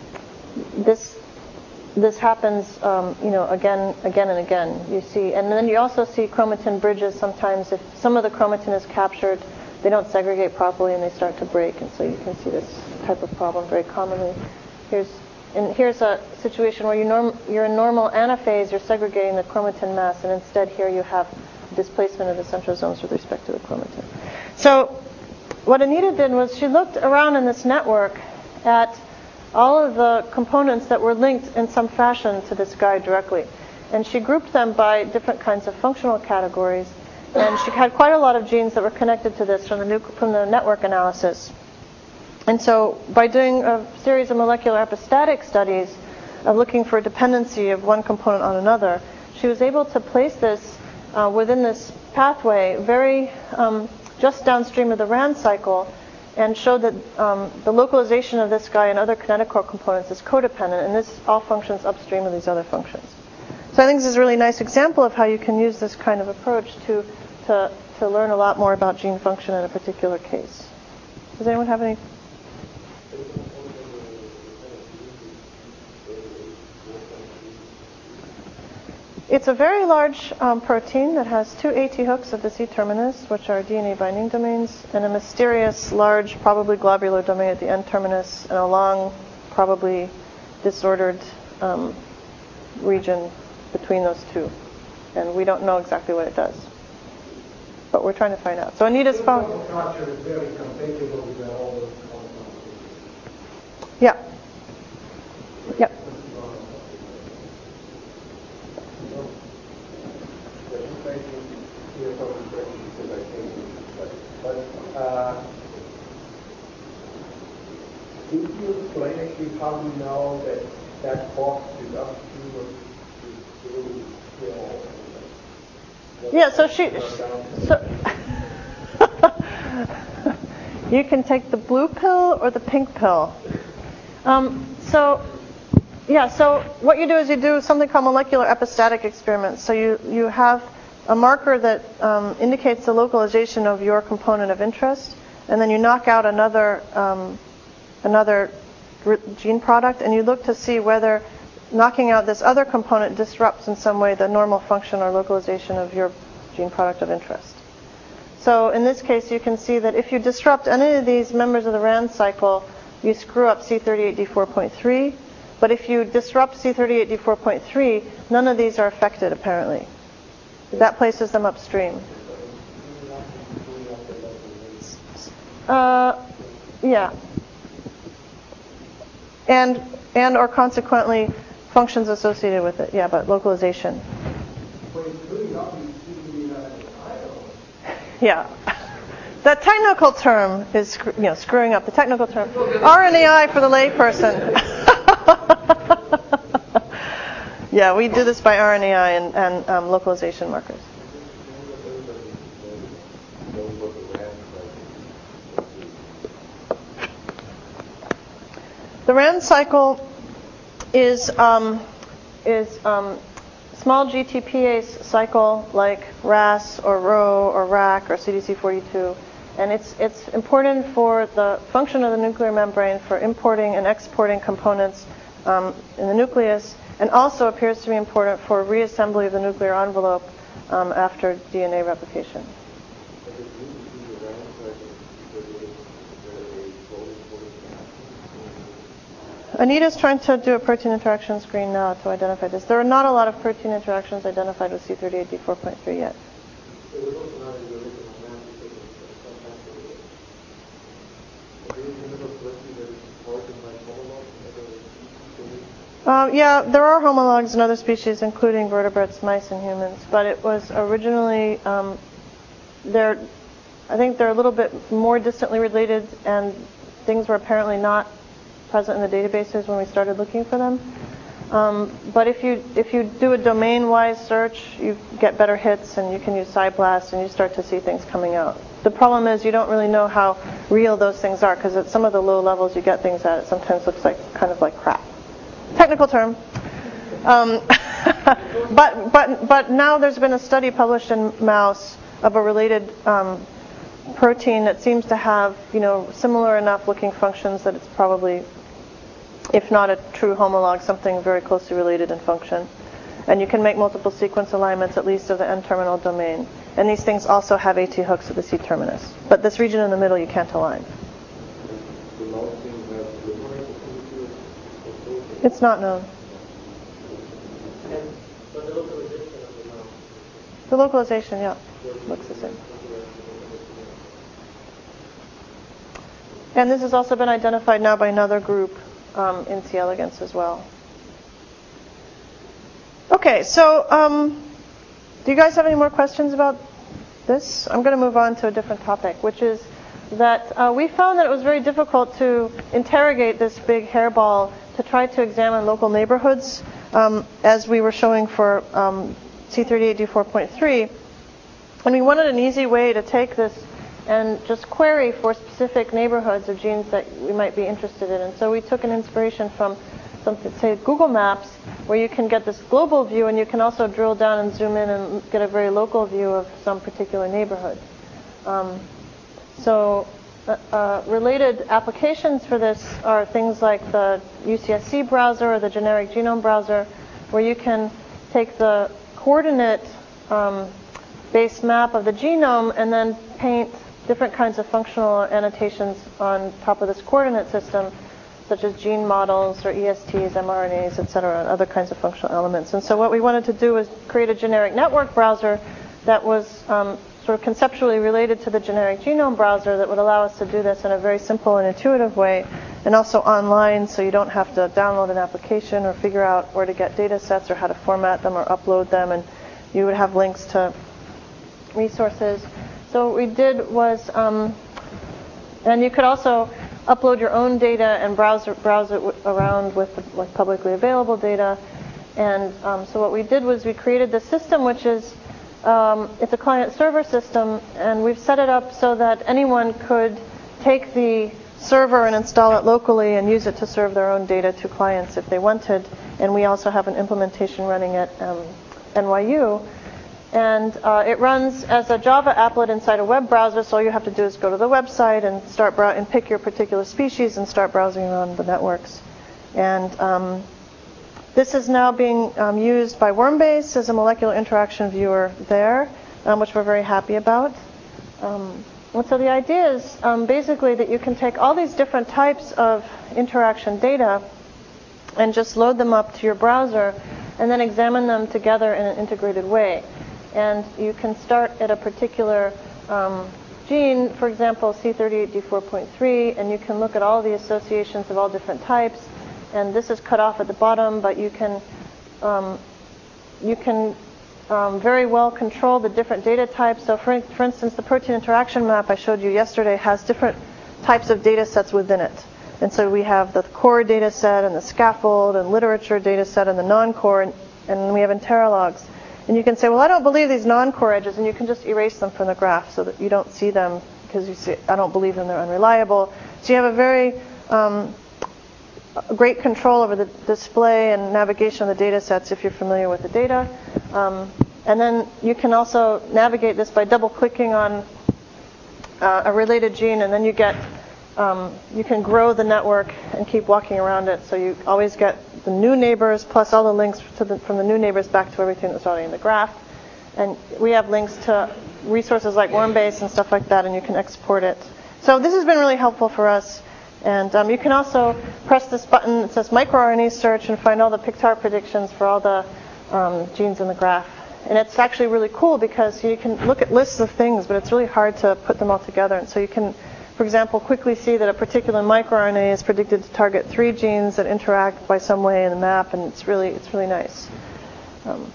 [SPEAKER 1] this This happens, um, you know, again, again and again. You see, and then you also see chromatin bridges. Sometimes, if some of the chromatin is captured, they don't segregate properly and they start to break, and so you can see this type of problem very commonly. Here's, and here's a situation where you norm, you're in normal anaphase, you're segregating the chromatin mass, and instead here you have displacement of the centrosomes with respect to the chromatin. So, what Anita did was she looked around in this network at all of the components that were linked in some fashion to this guy directly. And she grouped them by different kinds of functional categories. And she had quite a lot of genes that were connected to this from the, nu- from the network analysis. And so by doing a series of molecular epistatic studies of looking for a dependency of one component on another, she was able to place this uh, within this pathway very um, just downstream of the R A N cycle, and showed that um, the localization of this guy and other kinetochore components is codependent, and this all functions upstream of these other functions. So I think this is a really nice example of how you can use this kind of approach to, to, to learn a lot more about gene function in a particular case. Does anyone have any? It's a very large um, protein that has two AT hooks at the C terminus, which are D N A binding domains, and a mysterious, large, probably globular domain at the N terminus, and a long, probably disordered um, region between those two. And we don't know exactly what it does, but we're trying to find out. So Anita's found.
[SPEAKER 3] Structure is very compatible with all those compounds.
[SPEAKER 1] Yeah. Yeah.
[SPEAKER 3] Uh, Did you explain actually how you know that that box is upstream of the little pill?
[SPEAKER 1] Yeah, so she, so you can take the blue pill or the pink pill. Um, so Yeah, so what you do is you do something called molecular epistatic experiments. So you, you have a marker that um, indicates the localization of your component of interest, and then you knock out another um, another gene product, and you look to see whether knocking out this other component disrupts in some way the normal function or localization of your gene product of interest. So in this case, you can see that if you disrupt any of these members of the RAND cycle, you screw up C thirty-eight D four point three. But if you disrupt C thirty-eight D four point three, none of these are affected, apparently. That places them upstream. Uh, yeah. And, and or consequently, functions associated with it. Yeah, but localization. Yeah. The technical term is, you know, screwing up. The technical term. R N A I for the layperson. Yeah, we do this by R N A I and, and um, localization markers. The RAND cycle is um, is um, small G T P A cycle like R A S or R O or R A C or C D C forty-two, and it's it's important for the function of the nuclear membrane for importing and exporting components um, in the nucleus, and also appears to be important for reassembly of the nuclear envelope um, after D N A replication. Anita's trying to do a protein interaction screen now to identify this. There are not a lot of protein interactions identified with C thirty-eight D four point three yet. Uh, yeah, there are homologs in other species, including vertebrates, mice, and humans. But it was originally, um, they're, I think they're a little bit more distantly related, and things were apparently not present in the databases when we started looking for them. Um, but if you if you do a domain-wise search, you get better hits, and you can use SciBlast, and you start to see things coming out. The problem is you don't really know how real those things are, because at some of the low levels you get things at, it sometimes looks like kind of like crap. Technical term. Um, but but but now there's been a study published in mouse of a related um, protein that seems to have, you know, similar enough looking functions that it's probably, if not a true homolog, something very closely related in function. And you can make multiple sequence alignments, at least of the N-terminal domain. And these things also have AT hooks at the C-terminus. But this region in the middle you can't align. It's not known. The localization, yeah, looks the same. And this has also been identified now by another group um, in C. elegans as well. Okay, so um, do you guys have any more questions about this? I'm going to move on to a different topic, which is that uh, we found that it was very difficult to interrogate this big hairball to try to examine local neighborhoods, um, as we were showing for um, C thirty-eight D four point three. And we wanted an easy way to take this and just query for specific neighborhoods of genes that we might be interested in. And so we took an inspiration from something, say, Google Maps, where you can get this global view, and you can also drill down and zoom in and get a very local view of some particular neighborhood. Um, so uh, uh, related applications for this are things like the U C S C browser or the generic genome browser, where you can take the coordinate um, based map of the genome and then paint different kinds of functional annotations on top of this coordinate system, such as gene models or E S Ts, mRNAs, et cetera, and other kinds of functional elements. And so what we wanted to do was create a generic network browser that was um, sort of conceptually related to the generic genome browser that would allow us to do this in a very simple and intuitive way, and also online, so you don't have to download an application or figure out where to get data sets or how to format them or upload them, and you would have links to resources. So what we did was, um, and you could also upload your own data and browse, browse it w- around with, the, with publicly available data. And um, so what we did was we created this system, which is, um, it's a client-server system, and we've set it up so that anyone could take the server and install it locally and use it to serve their own data to clients if they wanted. and we also have an implementation running at um, N Y U. And uh, it runs as a Java applet inside a web browser, so all you have to do is go to the website and start brow- and pick your particular species and start browsing around the networks. And um, this is now being um, used by Wormbase as a molecular interaction viewer there, um, which we're very happy about. Um, and so the idea is um, basically that you can take all these different types of interaction data and just load them up to your browser and then examine them together in an integrated way. And you can start at a particular um, gene, for example, C thirty-eight D four point three, and you can look at all the associations of all different types. And this is cut off at the bottom, but you can um, you can um, very well control the different data types. So, for, for instance, the protein interaction map I showed you yesterday has different types of data sets within it. And so we have the core data set and the scaffold and literature data set and the non-core, and, and we have interlogs. And you can say, well, I don't believe these non-core edges, and you can just erase them from the graph so that you don't see them because you say, I don't believe them, they're unreliable. So you have a very um, great control over the display and navigation of the data sets if you're familiar with the data. Um, and then you can also navigate this by double-clicking on uh, a related gene, and then you get Um, you can grow the network and keep walking around it, so you always get the new neighbors plus all the links to the, from the new neighbors back to everything that's already in the graph. And we have links to resources like Wormbase and stuff like that, and you can export it. So this has been really helpful for us. And um, you can also press this button that says microRNA search and find all the Pictar predictions for all the um, genes in the graph. And it's actually really cool because you can look at lists of things, but it's really hard to put them all together. And so you can, for example, quickly see that a particular microRNA is predicted to target three genes that interact by some way in the map, and it's really it's really nice. Um,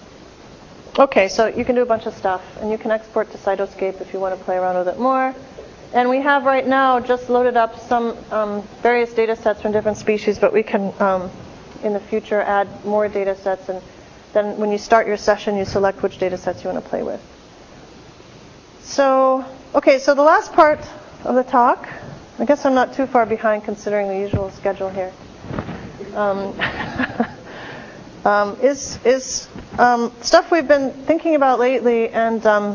[SPEAKER 1] okay, so you can do a bunch of stuff, and you can export to Cytoscape if you want to play around with it more. And we have right now just loaded up some um, various data sets from different species, but we can, um, in the future, add more data sets. And then when you start your session, you select which data sets you want to play with. So, okay, so the last part of the talk, I guess I'm not too far behind considering the usual schedule here, um, um, is, is um, stuff we've been thinking about lately, and um,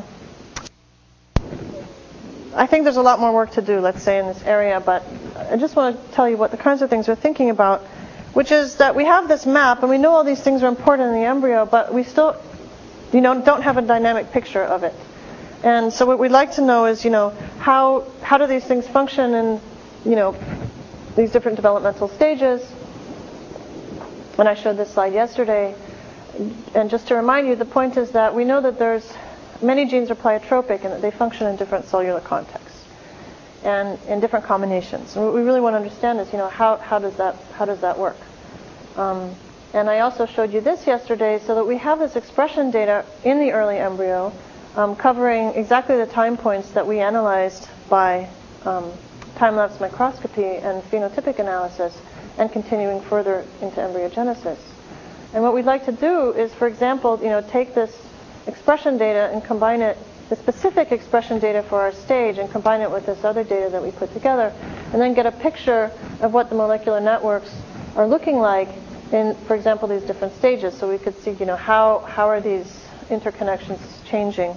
[SPEAKER 1] I think there's a lot more work to do, let's say, in this area, but I just want to tell you what the kinds of things we're thinking about, which is that we have this map, and we know all these things are important in the embryo, but we still, you know, don't have a dynamic picture of it. And so what we'd like to know is, you know, how how do these things function in, you know, these different developmental stages? And I showed this slide yesterday. And just to remind you, the point is that we know that there's many genes are pleiotropic and that they function in different cellular contexts and in different combinations. And what we really want to understand is, you know, how how does that how does that work? Um, and I also showed you this yesterday, so that we have this expression data in the early embryo, um, covering exactly the time points that we analyzed by um, time-lapse microscopy and phenotypic analysis, and continuing further into embryogenesis. And what we'd like to do is, for example, you know, take this expression data and combine it, the specific expression data for our stage, and combine it with this other data that we put together, and then get a picture of what the molecular networks are looking like in, for example, these different stages. So we could see, you know, how how are these interconnections changing.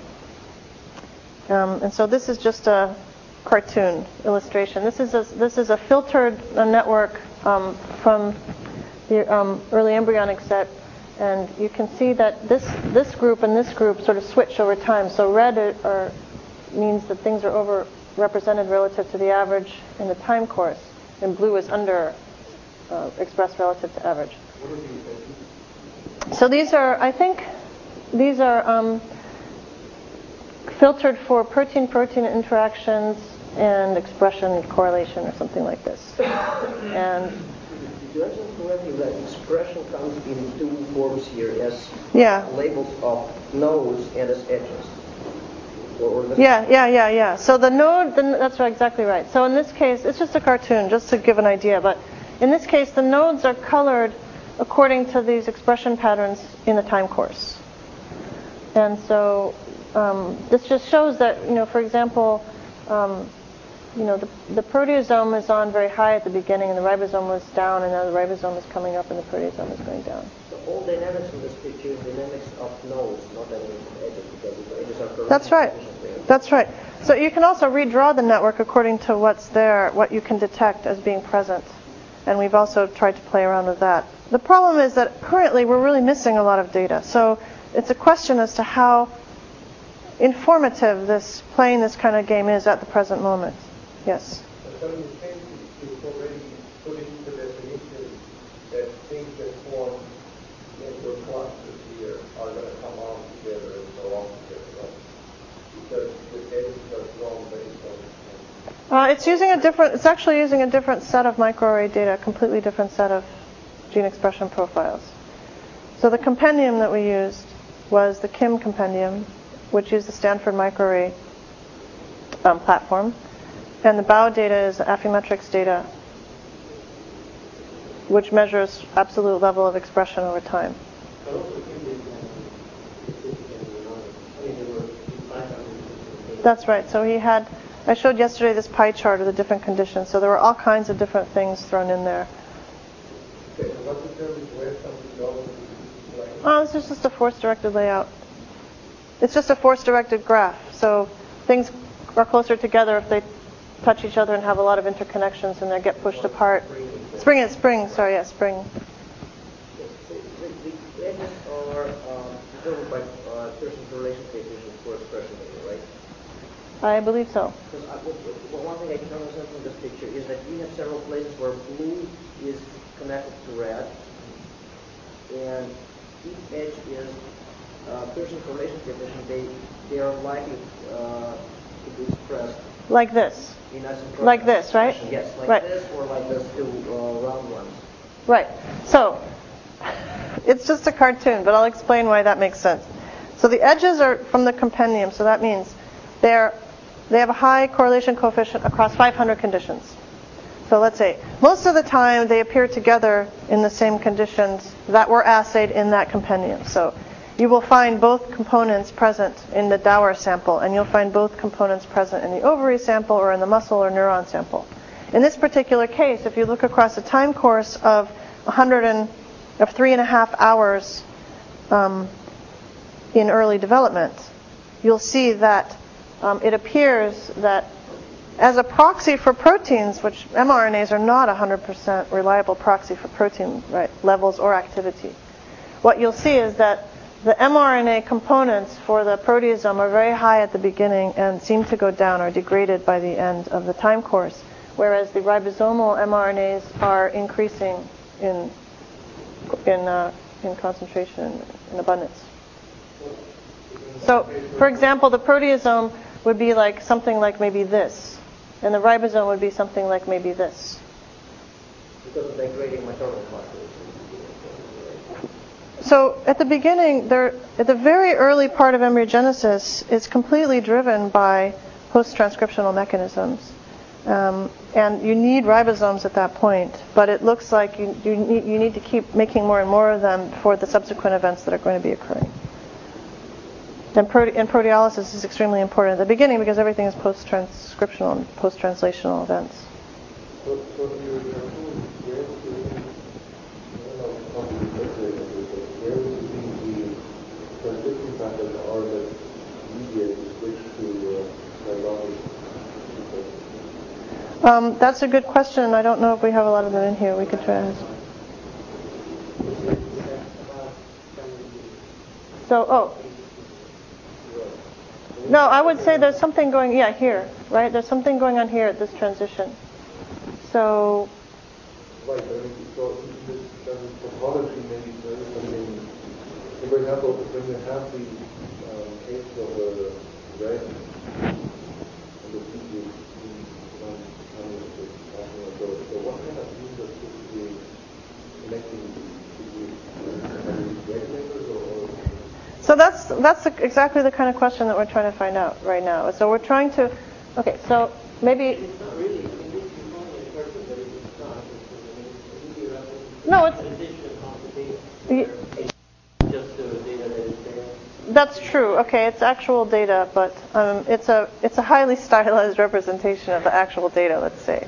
[SPEAKER 1] Um, and so this is just a cartoon illustration. This is a, this is a filtered uh, network um, from the um, early embryonic set. And you can see that this this group and this group sort of switch over time. So red are, are, means that things are overrepresented relative to the average in the time course, and blue is under uh, expressed relative to average. So these are, I think, these are um, filtered for protein-protein interactions and expression correlation or something like this. And
[SPEAKER 2] did you understand correctly that expression comes in two forms here as
[SPEAKER 1] yeah.
[SPEAKER 2] labels of nodes and as edges? Or the
[SPEAKER 1] yeah, yeah, yeah, yeah. So the node, the, that's right, exactly right. So in this case, it's just a cartoon, just to give an idea. But in this case, the nodes are colored according to these expression patterns in the time course. And so um, this just shows that, you know, for example, um, you know, the, the proteasome is on very high at the beginning, and the ribosome was down, and now the ribosome is coming up, and the proteasome is going down.
[SPEAKER 2] So all dynamics in this picture is dynamics of nodes, not dynamics of edges, because if the edges are correct.
[SPEAKER 1] That's right. That's right. So you can also redraw the network according to what's there, what you can detect as being present. And we've also tried to play around with that. The problem is that currently we're really missing a lot of data. So it's a question as to how informative this playing this kind of game is at the present moment. Yes?
[SPEAKER 3] But some of the things you've already put into the definition that things that form into clusters here are going to come on together and belong together, right? Because the edges are drawn based on.
[SPEAKER 1] Uh, it's using a different. It's actually using a different set of microarray data, a completely different set of gene expression profiles. So the compendium that we used was the Kim compendium, which used the Stanford microarray um, platform, and the B A U data is Affymetrix data, which measures absolute level of expression over time. That's right. So he had. I showed yesterday this pie chart of the different conditions. So there were all kinds of different things thrown in there. Oh, this is just a force-directed layout. It's just a force-directed graph. So things are closer together if they touch each other and have a lot of interconnections, and they get pushed apart. Spring is spring. Sorry, yeah, spring.
[SPEAKER 2] So the, the edges are um, determined by uh, Pearson's relation coefficient for expression data, right?
[SPEAKER 1] I believe so.
[SPEAKER 2] Because I, well, one thing I can understand from this picture is that you have several places where blue is connected to red, and each edge is uh, Pearson's relation coefficient. They they are likely uh, to be expressed
[SPEAKER 1] like this.
[SPEAKER 2] In
[SPEAKER 1] like this, right?
[SPEAKER 2] Yes, like
[SPEAKER 1] right.
[SPEAKER 2] this, or like those two uh, round ones.
[SPEAKER 1] Right. So it's just a cartoon, but I'll explain why that makes sense. So the edges are from the compendium, so that means they're They have a high correlation coefficient across five hundred conditions. So let's say most of the time they appear together in the same conditions that were assayed in that compendium. So you will find both components present in the Dower sample, and you'll find both components present in the ovary sample or in the muscle or neuron sample. In this particular case, if you look across a time course of one hundred and, of three and a half hours um, in early development, you'll see that Um, it appears that as a proxy for proteins, which mRNAs are not a one hundred percent reliable proxy for protein right, levels or activity, what you'll see is that the mRNA components for the proteasome are very high at the beginning and seem to go down or degraded by the end of the time course, whereas the ribosomal mRNAs are increasing in in uh, in concentration, in abundance. So, for example, the proteasome would be like something like maybe this, and the ribosome would be something like maybe this.
[SPEAKER 2] Because of degrading maternal factors.
[SPEAKER 1] So at the beginning, there, at the very early part of embryogenesis, it's completely driven by post-transcriptional mechanisms. Um, and you need ribosomes at that point, but it looks like you, you, need, you need to keep making more and more of them for the subsequent events that are going to be occurring. And, prote- and proteolysis is extremely important at the beginning because everything is post-transcriptional and post-translational events.
[SPEAKER 3] So, so you're, you're where would you think, I don't know how to interpret it, but where would you think the transcription factors are that mediate the switch to uh, ribosomes?
[SPEAKER 1] Um, that's a good question. I don't know if we have a lot of them in here. We could try to ask. So, oh. No, I would say there's something going, yeah, here, right? There's something going on here at this transition. So...
[SPEAKER 3] Right, I mean, so this topology maybe says something, so for example, when you have the um, case of the red and the blue, so, so what kind of genes are supposed to be connecting to the regulators or?
[SPEAKER 1] So that's that's the, exactly the kind of question that we're trying to find out right now. So we're trying to, okay, so maybe.
[SPEAKER 4] It's not really. It's only a person that it's not.
[SPEAKER 1] No, it's.
[SPEAKER 4] Addition of the data. Just the data that is there.
[SPEAKER 1] that's true. Okay, it's actual data, but um, it's a it's a highly stylized representation of the actual data. Let's say.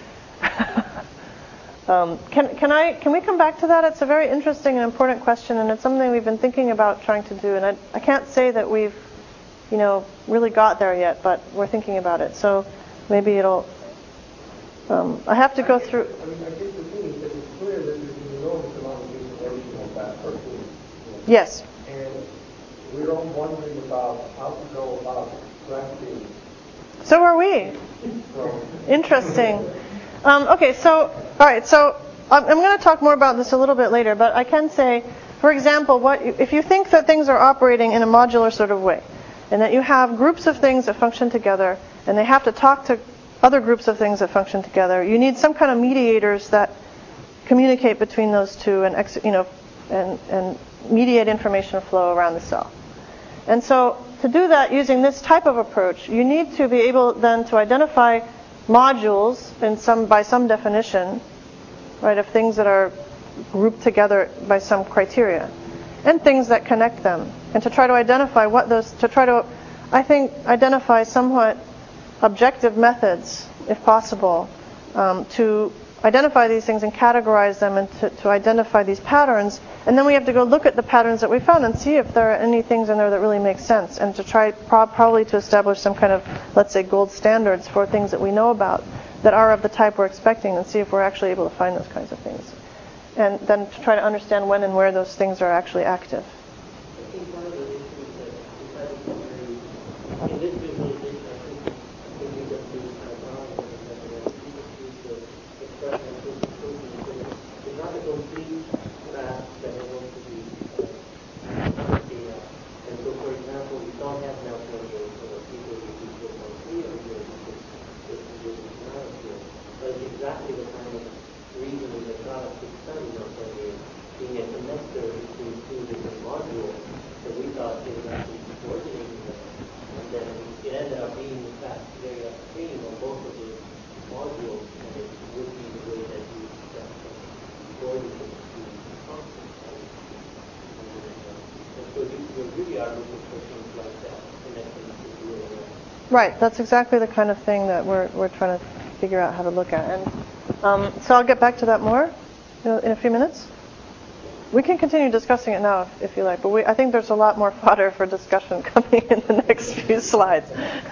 [SPEAKER 1] um, can can I can we come back to that? It's a very interesting and important question, and it's something we've been thinking about trying to do. And I I can't say that we've, you know, really got there yet, but we're thinking about it. So maybe it'll. Um, I have to go through.
[SPEAKER 3] I mean, I guess the thing is that it's clear that there's an enormous amount of information on that person.
[SPEAKER 1] Yes.
[SPEAKER 3] And we're all wondering about how to go about extracting.
[SPEAKER 1] So are we.
[SPEAKER 3] So,
[SPEAKER 1] Interesting. Um, okay, so, all right, so I'm, I'm going to talk more about this a little bit later, but I can say, for example, what you, if you think that things are operating in a modular sort of way, and that you have groups of things that function together, and they have to talk to other groups of things that function together, you need some kind of mediators that communicate between those two and, ex, you know, and, and mediate information flow around the cell. And so to do that using this type of approach, you need to be able then to identify modules in some by some definition, right, of things that are grouped together by some criteria, and things that connect them, and to try to identify what those, to try to, I think, identify somewhat objective methods, if possible, um, to identify these things and categorize them and to, to identify these patterns. And then we have to go look at the patterns that we found and see if there are any things in there that really make sense, and to try pro- probably to establish some kind of, let's say, gold standards for things that we know about that are of the type we're expecting, and see if we're actually able to find those kinds of things. And then to try to understand when and where those things are actually active.
[SPEAKER 4] I think one of the issues that we had to very, in this visualization, I think, I think we just do kind of wrong, and that we just use the expression of the protein. It's not a complete map that it wants to be uh, data. And so, for example, we don't have now modules for the people who do this on three of the this is not here. But it's exactly the kind of reason we have got to study now being a connector between two different modules. So we thought they were actually coordinating them. And then it ended up being, in fact, very upstream on both of those modules, and it would be the way that you extract them coordinate to functions. And so you, you really are looking for things like that, connecting to the real.
[SPEAKER 1] Right, that's exactly the kind of thing that we're we're trying to figure out how to look at. And um, so I'll get back to that more in a, in a few minutes. We can continue discussing it now if, if you like, but we, I think there's a lot more fodder for discussion coming in the next few slides.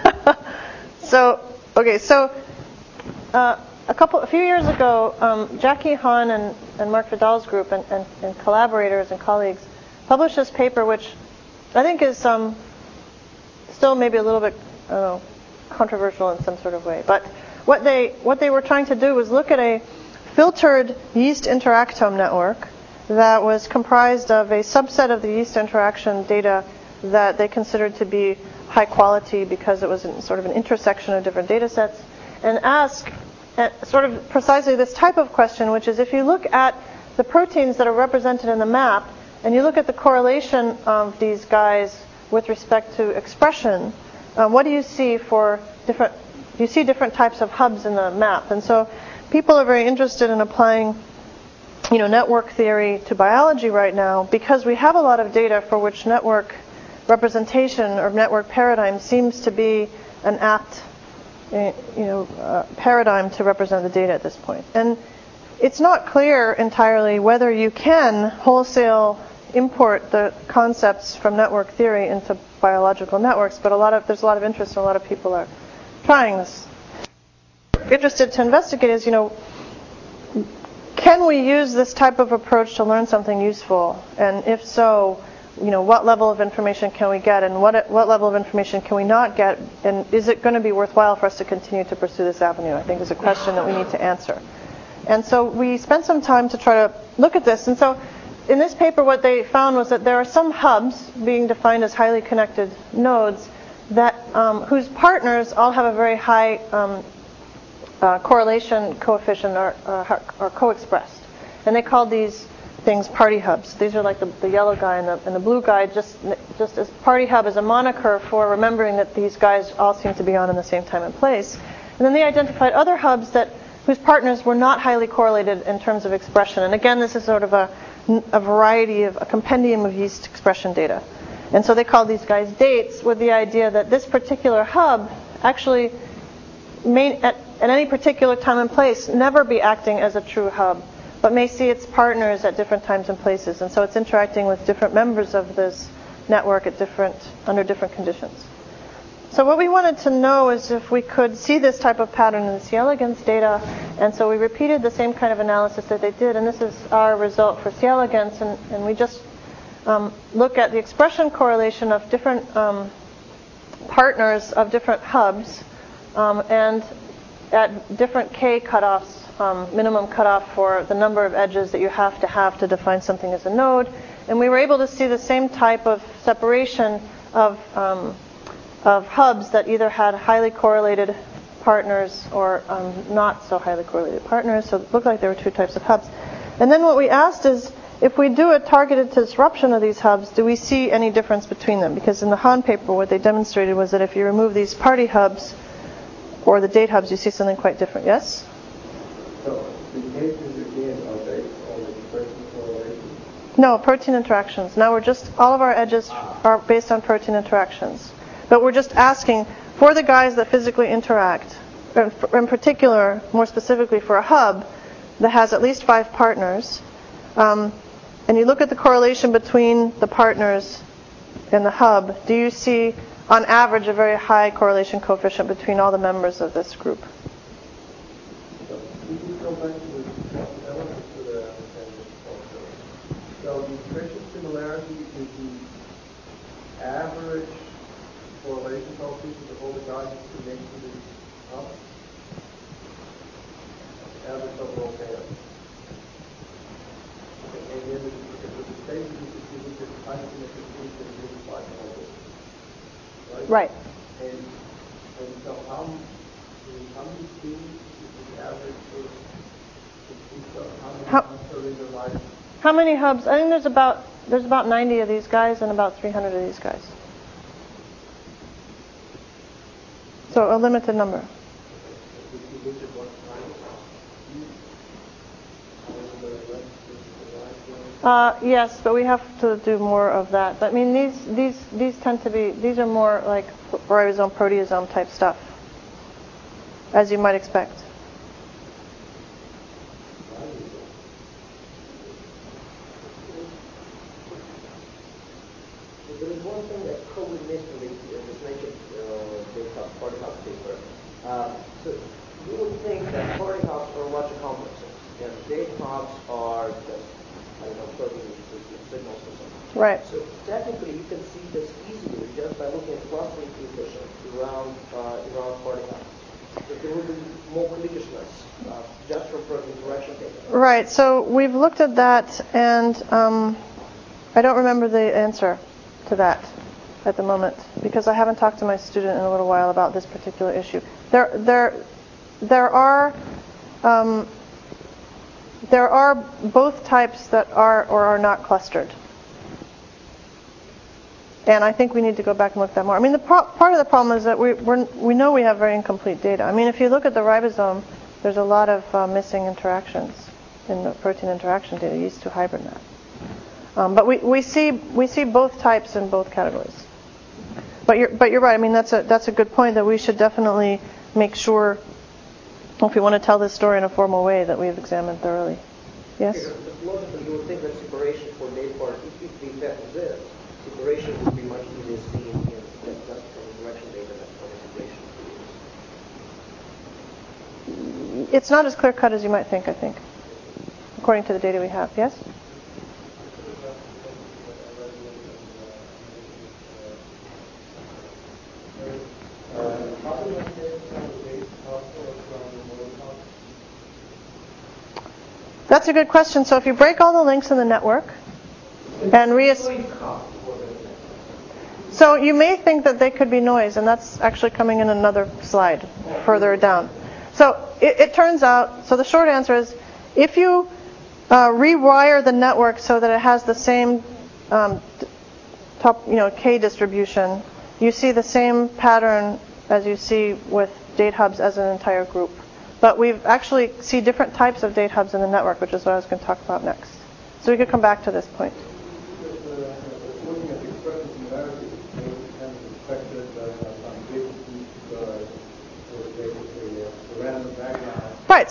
[SPEAKER 1] so, okay, so uh, a couple, a few years ago, um, Jackie Han and, and Mark Vidal's group and, and, and collaborators and colleagues published this paper, which I think is um, still maybe a little bit, I don't know, controversial in some sort of way. But what they what they were trying to do was look at a filtered yeast interactome network that was comprised of a subset of the yeast interaction data that they considered to be high quality because it was in sort of an intersection of different data sets, and ask at sort of precisely this type of question, which is if you look at the proteins that are represented in the map and you look at the correlation of these guys with respect to expression, um, what do you see for different, you see different types of hubs in the map. And so people are very interested in applying you know, network theory to biology right now because we have a lot of data for which network representation or network paradigm seems to be an apt you know, uh, paradigm to represent the data at this point. And it's not clear entirely whether you can wholesale import the concepts from network theory into biological networks, but a lot of there's a lot of interest and a lot of people are trying this. Interested to investigate is, you know, can we use this type of approach to learn something useful? And if so, you know, what level of information can we get, and what what level of information can we not get? And is it going to be worthwhile for us to continue to pursue this avenue? I think is a question that we need to answer. And so we spent some time to try to look at this. And so in this paper, what they found was that there are some hubs being defined as highly connected nodes that um, whose partners all have a very high um, Uh, correlation coefficient are, are, are co-expressed. And they call these things party hubs. These are like the, the yellow guy and the, and the blue guy, just just as party hub is a moniker for remembering that these guys all seem to be on in the same time and place. And then they identified other hubs that whose partners were not highly correlated in terms of expression. And again, this is sort of a, a variety of, a compendium of yeast expression data. And so they called these guys dates, with the idea that this particular hub actually may, at, at any particular time and place, never be acting as a true hub, but may see its partners at different times and places. And so it's interacting with different members of this network at different, under different conditions. So what we wanted to know is if we could see this type of pattern in the C. elegans data, and so we repeated the same kind of analysis that they did, and this is our result for C. elegans, and, and we just um, look at the expression correlation of different um, partners of different hubs, um, and at different K cutoffs, um, minimum cutoff for the number of edges that you have to have to define something as a node, and we were able to see the same type of separation of um, of hubs that either had highly correlated partners or um, not so highly correlated partners. So it looked like there were two types of hubs. And then what we asked is, if we do a targeted disruption of these hubs, do we see any difference between them? Because in the Hahn paper, what they demonstrated was that if you remove these party hubs or the date hubs, you see something quite different. Yes?
[SPEAKER 3] So the cases again are based on expression correlation?
[SPEAKER 1] No, protein interactions. Now we're just, all of our edges are based on protein interactions. But we're just asking, for the guys that physically interact, in particular, more specifically for a hub that has at least five partners, um, and you look at the correlation between the partners and the hub, do you see, on average, a very high correlation coefficient between all the members of this group?
[SPEAKER 3] So we can go back to the elements of the understanding also. So the expression similarity is the average correlation coefficient of all the guys connected to the hub. Average overall pair. And then the, the statement is if you look at the height and the frequency of the five model. Right?
[SPEAKER 1] Right.
[SPEAKER 3] And, and so how, how many students is the average for how many
[SPEAKER 1] How,
[SPEAKER 3] hubs are in the life?
[SPEAKER 1] how many hubs? I think there's about there's about ninety of these guys and about three hundred of these guys. So a limited number. Uh, yes, but we have to do more of that. But I mean, these these these tend to be these are more like ribosome proteasome type stuff, as you might expect.
[SPEAKER 2] There is one thing that COVID missed in this naked data party house paper. Uh, so you would think that party house are much complexer. You know, date house are just, I don't know, protein signals or something.
[SPEAKER 1] Right.
[SPEAKER 2] So technically, you can see this easily just by looking at clustering coefficient around uh, around party house. But there will be more collisiousness uh, just from protein interaction data.
[SPEAKER 1] Right. So we've looked at that, and um, I don't remember the answer to that at the moment, because I haven't talked to my student in a little while about this particular issue. There, there, there are, um, there are both types that are or are not clustered, and I think we need to go back and look at that more. I mean, the pro- part of the problem is that we we're, we know we have very incomplete data. I mean, if you look at the ribosome, there's a lot of uh, missing interactions in the protein interaction data. Yeast two hybrid map. Um, but we, we see we see both types in both categories. But you're but you're right. I mean, that's a that's a good point, that we should definitely make sure, if we want to tell this story in a formal way, that we've examined thoroughly. Yes?
[SPEAKER 2] Because logically, you would think that separation for date part, if, if the effect is there, separation would be much easier seen in just, just from interaction data than from integration.
[SPEAKER 1] It's not as clear cut as you might think, I think, according to the data we have. Yes? That's a good question. So if you break all the links in the network and reass- so you may think that they could be noise, and that's actually coming in another slide further down. So it, it turns out, so the short answer is, if you uh, rewire the network so that it has the same um, top, you know, K distribution, you see the same pattern as you see with date hubs as an entire group. But we actually see different types of date hubs in the network, which is what I was going to talk about next. So we could come back to this point.
[SPEAKER 3] Looking at the expression similarity,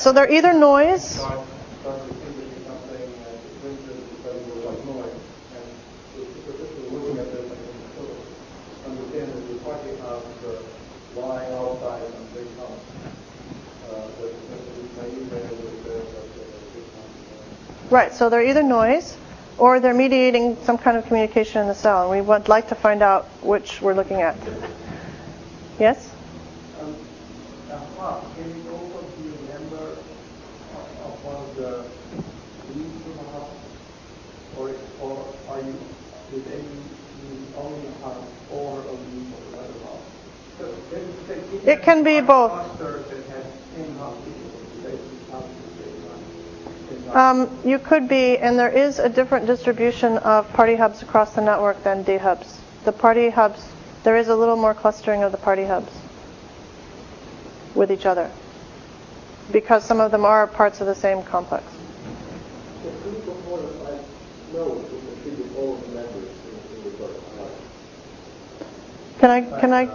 [SPEAKER 1] So they're either noise.
[SPEAKER 3] Start start distinguishing something, uh, for instance, because it was like noise, and superficially looking at this, I can sort of understand that you're talking about the lying outside some big house. Uh, that it's naive that it was there, but uh, big house.
[SPEAKER 1] Right, so they're either noise or they're mediating some kind of communication in the cell, and we would like to find out which we're looking at. Yes?
[SPEAKER 3] Um, uh, can you also be a member of, of one of the leads in the house? Or, or are you, is any you only have or a lead of another house? So it,
[SPEAKER 1] It can be both.
[SPEAKER 3] Cluster that has ten houses, basically houses at the same time.
[SPEAKER 1] Um, you could be, and there is a different distribution of party hubs across the network than D hubs. The party hubs, there is a little more clustering of the party hubs with each other, because some of them are parts of the same complex.
[SPEAKER 3] The three components like nodes will contribute all of the members in, in the party hub.
[SPEAKER 1] Can I, can I?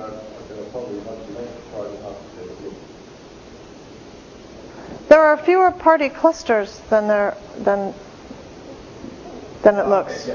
[SPEAKER 1] There are fewer party clusters than there than than it looks.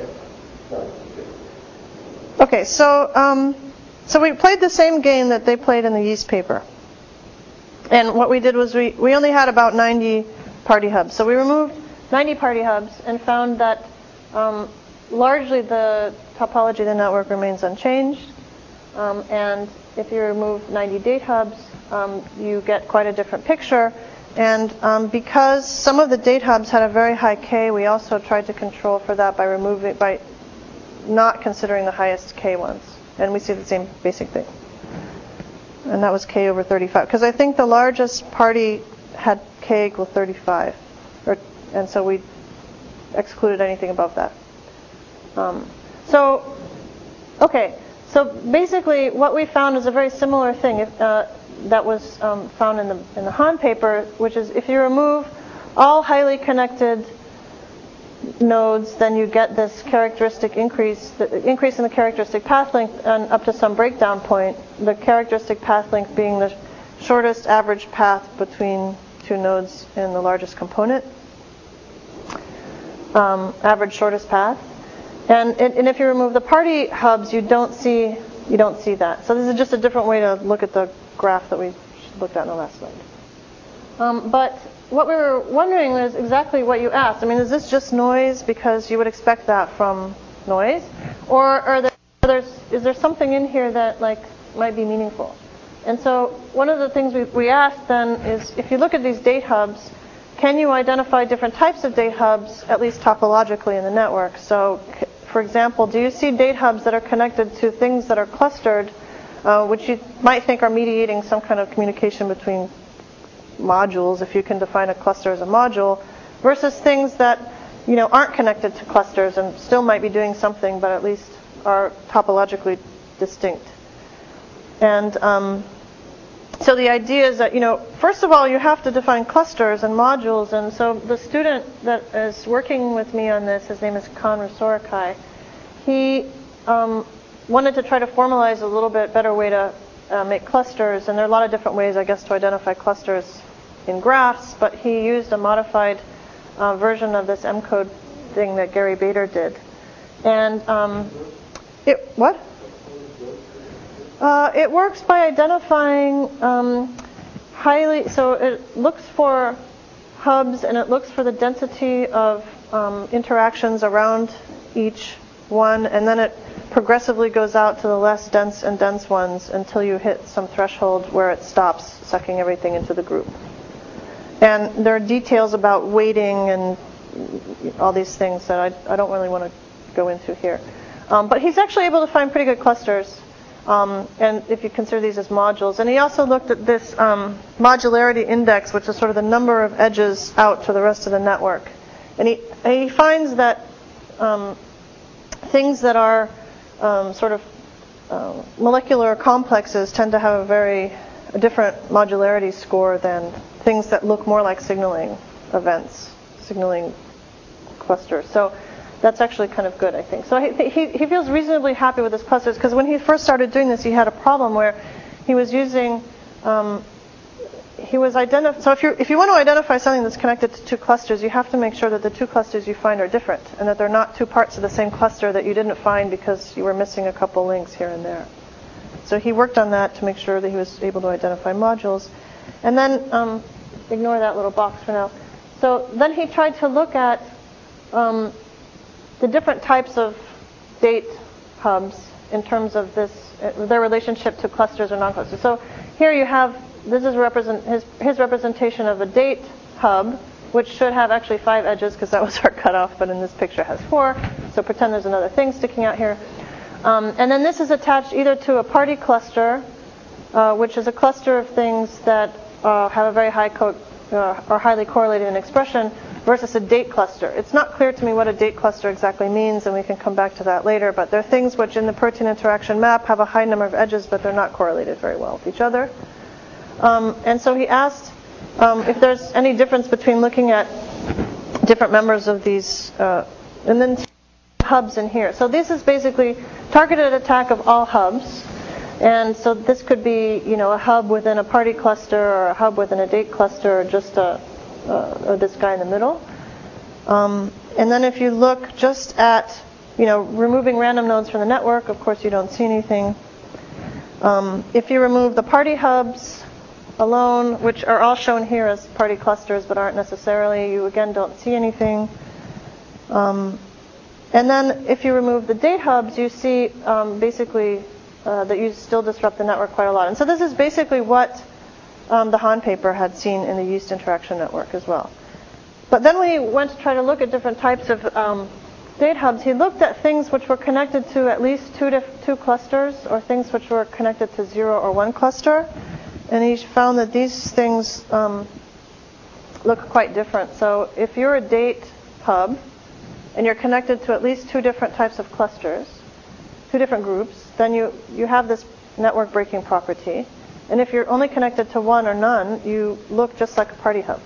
[SPEAKER 1] Okay, so um, so we played the same game that they played in the yeast paper, and what we did was we we only had about ninety party hubs. So we removed ninety party hubs and found that um, largely the topology of the network remains unchanged. Um, and if you remove ninety date hubs, um, you get quite a different picture. And um, because some of the date hubs had a very high K, we also tried to control for that by removing, by not considering the highest K ones. And we see the same basic thing. And that was K over thirty-five. Because I think the largest party had K equal thirty-five. Or, and so we excluded anything above that. Um, so, okay. So basically what we found is a very similar thing. If, uh, that was um, found in the in the Hahn paper, which is if you remove all highly connected nodes, then you get this characteristic increase, the increase in the characteristic path length, and up to some breakdown point. The characteristic path length being the shortest average path between two nodes in the largest component. Um, average shortest path, and and if you remove the party hubs, you don't see you don't see that. So this is just a different way to look at the graph that we looked at in the last slide. Um, but what we were wondering was exactly what you asked. I mean, is this just noise because you would expect that from noise, or are there, there's, is there something in here that like might be meaningful? And so one of the things we, we asked then is, if you look at these date hubs, can you identify different types of date hubs, at least topologically in the network? So, for example, do you see date hubs that are connected to things that are clustered, Uh, which you might think are mediating some kind of communication between modules, if you can define a cluster as a module, versus things that, you know, aren't connected to clusters and still might be doing something, but at least are topologically distinct. And um, so the idea is that, you know, first of all, you have to define clusters and modules. And so the student that is working with me on this, his name is Conrad Sorokai, he um, wanted to try to formalize a little bit better way to uh, make clusters, and there are a lot of different ways, I guess, to identify clusters in graphs, but he used a modified uh, version of this M code thing that Gary Bader did. And um, it, what? Uh, it works by identifying um, highly, so it looks for hubs and it looks for the density of um, interactions around each one, and then it progressively goes out to the less dense and dense ones until you hit some threshold where it stops sucking everything into the group. And there are details about weighting and all these things that I, I don't really want to go into here. Um, but he's actually able to find pretty good clusters, um, and if you consider these as modules. And he also looked at this um, modularity index, which is sort of the number of edges out to the rest of the network. And he, and he finds that um, things that are Um, sort of uh, molecular complexes tend to have a very a different modularity score than things that look more like signaling events, signaling clusters. So that's actually kind of good, I think. So he, he, he feels reasonably happy with his clusters, because when he first started doing this, he had a problem where he was using um, he was identif- So if you if you want to identify something that's connected to two clusters, you have to make sure that the two clusters you find are different, and that they're not two parts of the same cluster that you didn't find because you were missing a couple links here and there. So he worked on that to make sure that he was able to identify modules. And then, um, ignore that little box for now. So then he tried to look at um, the different types of date hubs in terms of this, uh, their relationship to clusters or non-clusters. So here you have, this is represent his, his representation of a date hub, which should have actually five edges because that was our cutoff, but in this picture has four. So pretend there's another thing sticking out here. Um, and then this is attached either to a party cluster, uh, which is a cluster of things that uh, have a very high co- uh, are highly correlated in expression, versus a date cluster. It's not clear to me what a date cluster exactly means, and we can come back to that later. But they're things which in the protein interaction map have a high number of edges, but they're not correlated very well with each other. Um, and so he asked um, if there's any difference between looking at different members of these, uh, and then hubs in here. So this is basically targeted attack of all hubs. And so this could be, you know, a hub within a party cluster, or a hub within a date cluster, or just a, uh, or this guy in the middle. Um, and then if you look just at, you know, removing random nodes from the network, of course you don't see anything. Um, if you remove the party hubs alone, which are all shown here as party clusters but aren't necessarily, you again don't see anything. Um, and then if you remove the date hubs, you see um, basically uh, that you still disrupt the network quite a lot. And so this is basically what um, the Hahn paper had seen in the yeast interaction network as well. But then when he went to try to look at different types of um, date hubs, he looked at things which were connected to at least two, dif- two clusters, or things which were connected to zero or one cluster. And he found that these things um, look quite different. So if you're a date hub, and you're connected to at least two different types of clusters, two different groups, then you, you have this network breaking property. And if you're only connected to one or none, you look just like a party hub.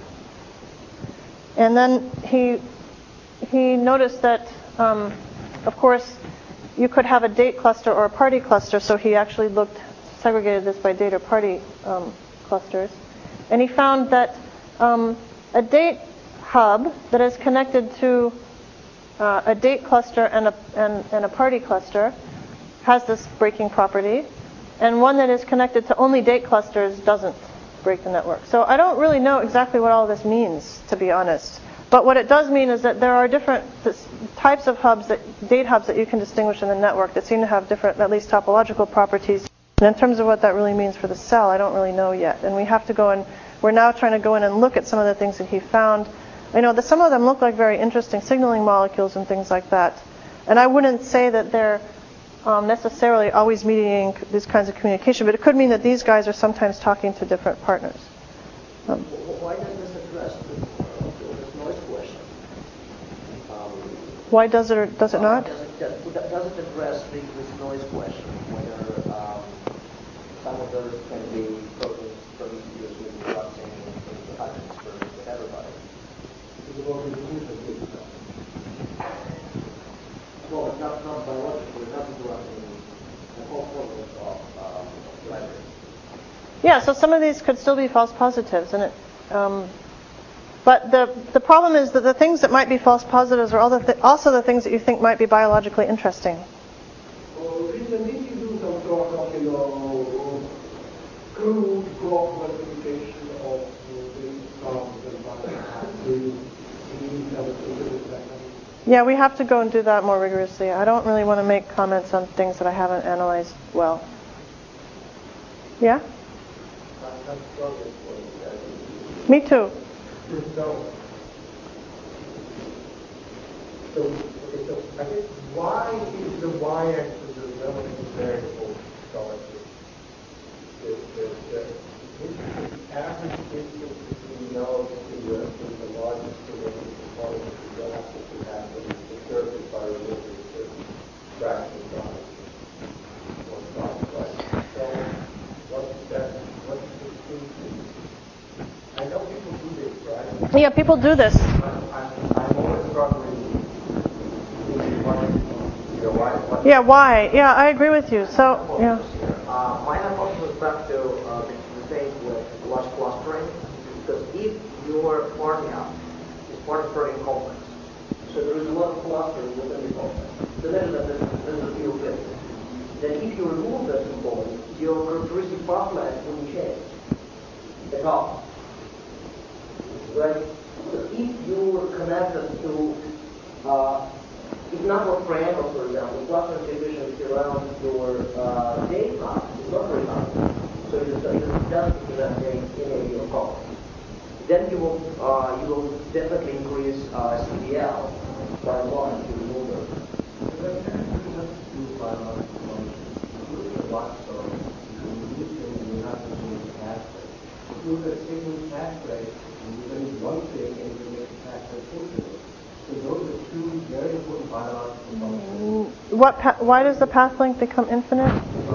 [SPEAKER 1] And then he he noticed that, um, of course, you could have a date cluster or a party cluster, so he actually looked, segregated this by date or party um, clusters. And he found that um, a date hub that is connected to uh, a date cluster and a, and, and a party cluster has this breaking property, and one that is connected to only date clusters doesn't break the network. So I don't really know exactly what all this means, to be honest. But what it does mean is that there are different types of hubs, that date hubs, that you can distinguish in the network that seem to have different, at least topological properties. And in terms of what that really means for the cell, I don't really know yet. And we have to go and we're now trying to go in and look at some of the things that he found. I know that some of them look like very interesting signaling molecules and things like that. And I wouldn't say that they're um, necessarily always mediating these kinds of communication, but it could mean that these guys are sometimes talking to different partners. Um,
[SPEAKER 2] Why does this address this, uh, this noise question? Um,
[SPEAKER 1] why does it or does it not?
[SPEAKER 2] Does it, does, does it address the, this noise question, whether um, some of those can be proteins, proteins interrupting the pattern experiment with everybody? Well, not, not biologically, not interrupting the whole process of um, library.
[SPEAKER 1] Yeah, so some of these could still be false positives, and it, um, but the the problem is that the things that might be false positives are all the th- also the things that you think might be biologically interesting.
[SPEAKER 3] Well, recently you do some sort of, you know, crude block classification of the sounds and biology.
[SPEAKER 1] Yeah, we have to go and do that more rigorously. I don't really want to make comments on things that I haven't analyzed well. Yeah? Me too.
[SPEAKER 3] So, so, okay, so I think why is the y-axis a relative variable historically? The, the, the, the average distance between nodes to the, to the largest remaining component is relative to that of the surface by removing a certain fraction size or size, right? So what's that, what's the truth? I know people do this, right?
[SPEAKER 1] Yeah, people do this.
[SPEAKER 3] I'm, I'm, I'm always struggling with what, you know, why, what
[SPEAKER 1] Yeah, why? Yeah, I agree with you. So, yeah.
[SPEAKER 2] Uh, my hypothesis back to uh, the thing with large clustering your party hub is part of protein complex.
[SPEAKER 4] So there is one cluster within the complex. So then there's a few bits. Then if you remove that component, your characteristic path length wouldn't change at all. Right? So if you connected to uh, if number of parameters, for example, cluster efficiency around your uh, data path is not very high. So it is, it is done in a, in a complex. Then you will uh, you will definitely increase uh, C D L by one to remove it.
[SPEAKER 3] Look at taking tax rate and you're going to do one thing and you're going to make the tax rate functional. So those are two very important biological functions.
[SPEAKER 1] What pa- why does the path length become infinite?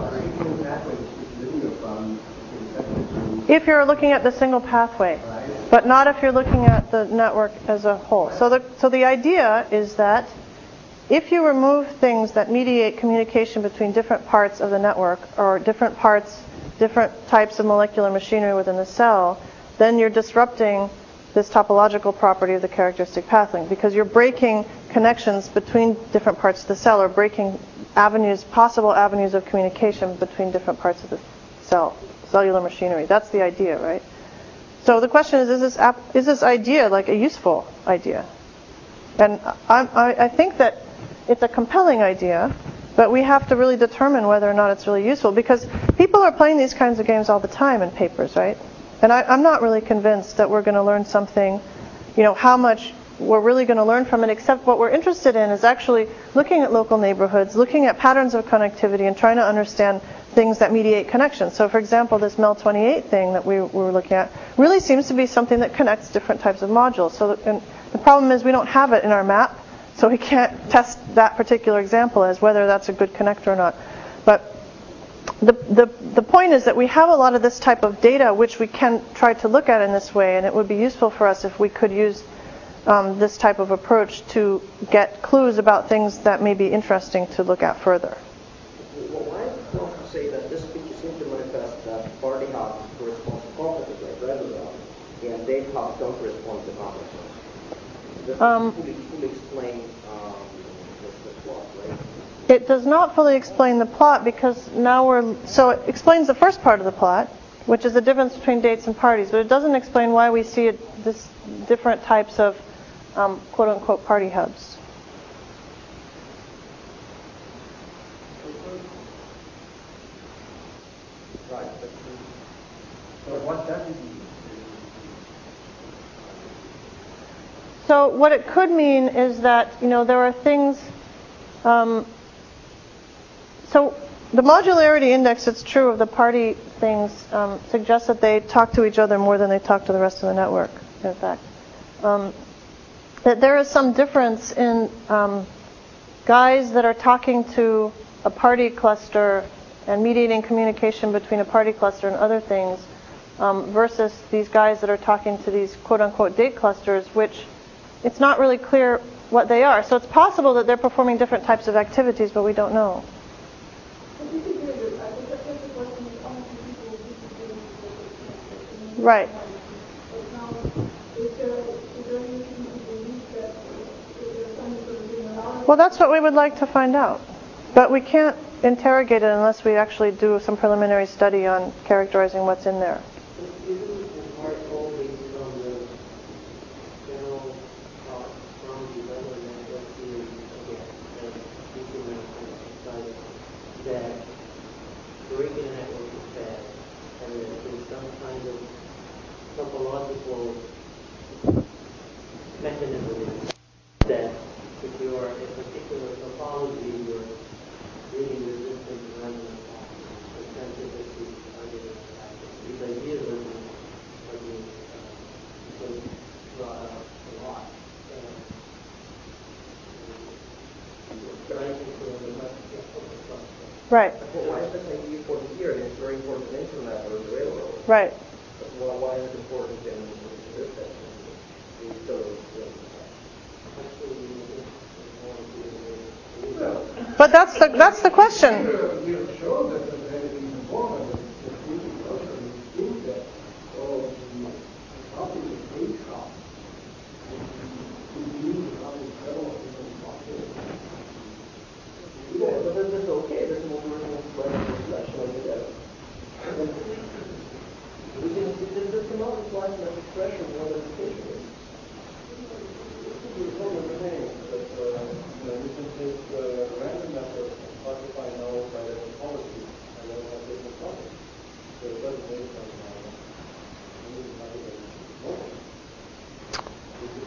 [SPEAKER 1] If you're looking at the single pathway, but not if you're looking at the network as a whole. So the so the idea is that if you remove things that mediate communication between different parts of the network or different parts, different types of molecular machinery within the cell, then you're disrupting this topological property of the characteristic path link because you're breaking connections between different parts of the cell or breaking avenues, possible avenues of communication between different parts of the cell, cellular machinery. That's the idea, right? So the question is, is this, ap- is this idea like a useful idea? And I, I, I think that it's a compelling idea, but we have to really determine whether or not it's really useful because people are playing these kinds of games all the time in papers, right? And I, I'm not really convinced that we're going to learn something, you know, how much we're really going to learn from it, except what we're interested in is actually looking at local neighborhoods, looking at patterns of connectivity, and trying to understand things that mediate connections. So, for example, this M E L twenty-eight thing that we, we were looking at really seems to be something that connects different types of modules. So and the problem is we don't have it in our map, so we can't test that particular example as whether that's a good connector or not. But the, the, the point is that we have a lot of this type of data which we can try to look at in this way, and it would be useful for us if we could use um, this type of approach to get clues about things that may be interesting to look at further.
[SPEAKER 2] Well, why is it wrong to say that this feature seems to manifest that party hubs correspond to complexes like ribosome, and date hubs don't correspond to complexes? This
[SPEAKER 1] Um,
[SPEAKER 2] fully, fully explain um, the, the plot, right?
[SPEAKER 1] It does not fully explain the plot because now we're... So it explains the first part of the plot, which is the difference between dates and parties, but it doesn't explain why we see it, this different types of um, quote-unquote party hubs.
[SPEAKER 2] Right. But,
[SPEAKER 3] So what does it mean?
[SPEAKER 1] So what it could mean is that, you know, there are things... Um, so the modularity index, it's true of the party things, um, suggests that they talk to each other more than they talk to the rest of the network, in fact. Um, that there is some difference in um, guys that are talking to a party cluster and mediating communication between a party cluster and other things um, versus these guys that are talking to these quote-unquote date clusters, which it's not really clear what they are. So it's possible that they're performing different types of activities, but we don't know. Right. Well, that's what we would like to find out. But we can't interrogate it unless we actually do some preliminary study on characterizing what's in there.
[SPEAKER 4] That breaking a network is bad, and that there's some kind of topological mechanism that if you are in a particular topology, you're really resistant to random the sensitivity are getting impacted. These ideas are being, are being uh, brought out a lot. And, but I think so the much
[SPEAKER 1] Right.
[SPEAKER 2] well, why is this idea important here? And it's very important in internet or the railroad.
[SPEAKER 1] Right.
[SPEAKER 2] But why, why is it important in this section?
[SPEAKER 1] But that's the that's the question.
[SPEAKER 3] You have shown that the very important is the future culture is that all the copies of date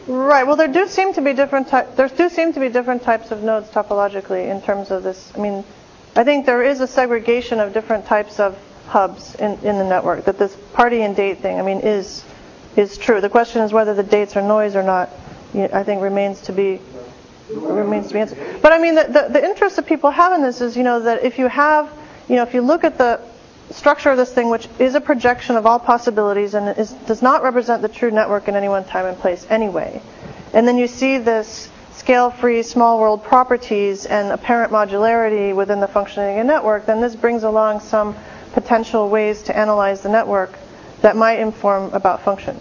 [SPEAKER 1] Right. Well, there do seem to be different ty- there do seem to be different types of nodes topologically in terms of this. I mean, I think there is a segregation of different types of hubs in, in the network. That this party and date thing, I mean, is is true. The question is whether the dates are noise or not. I think remains to be remains to be answered. But I mean, the, the the interest that people have in this is, you know, that if you have, you know, if you look at the structure of this thing, which is a projection of all possibilities and is, does not represent the true network in any one time and place anyway. And then you see this scale-free small world properties and apparent modularity within the functioning of the network, then this brings along some potential ways to analyze the network that might inform about function.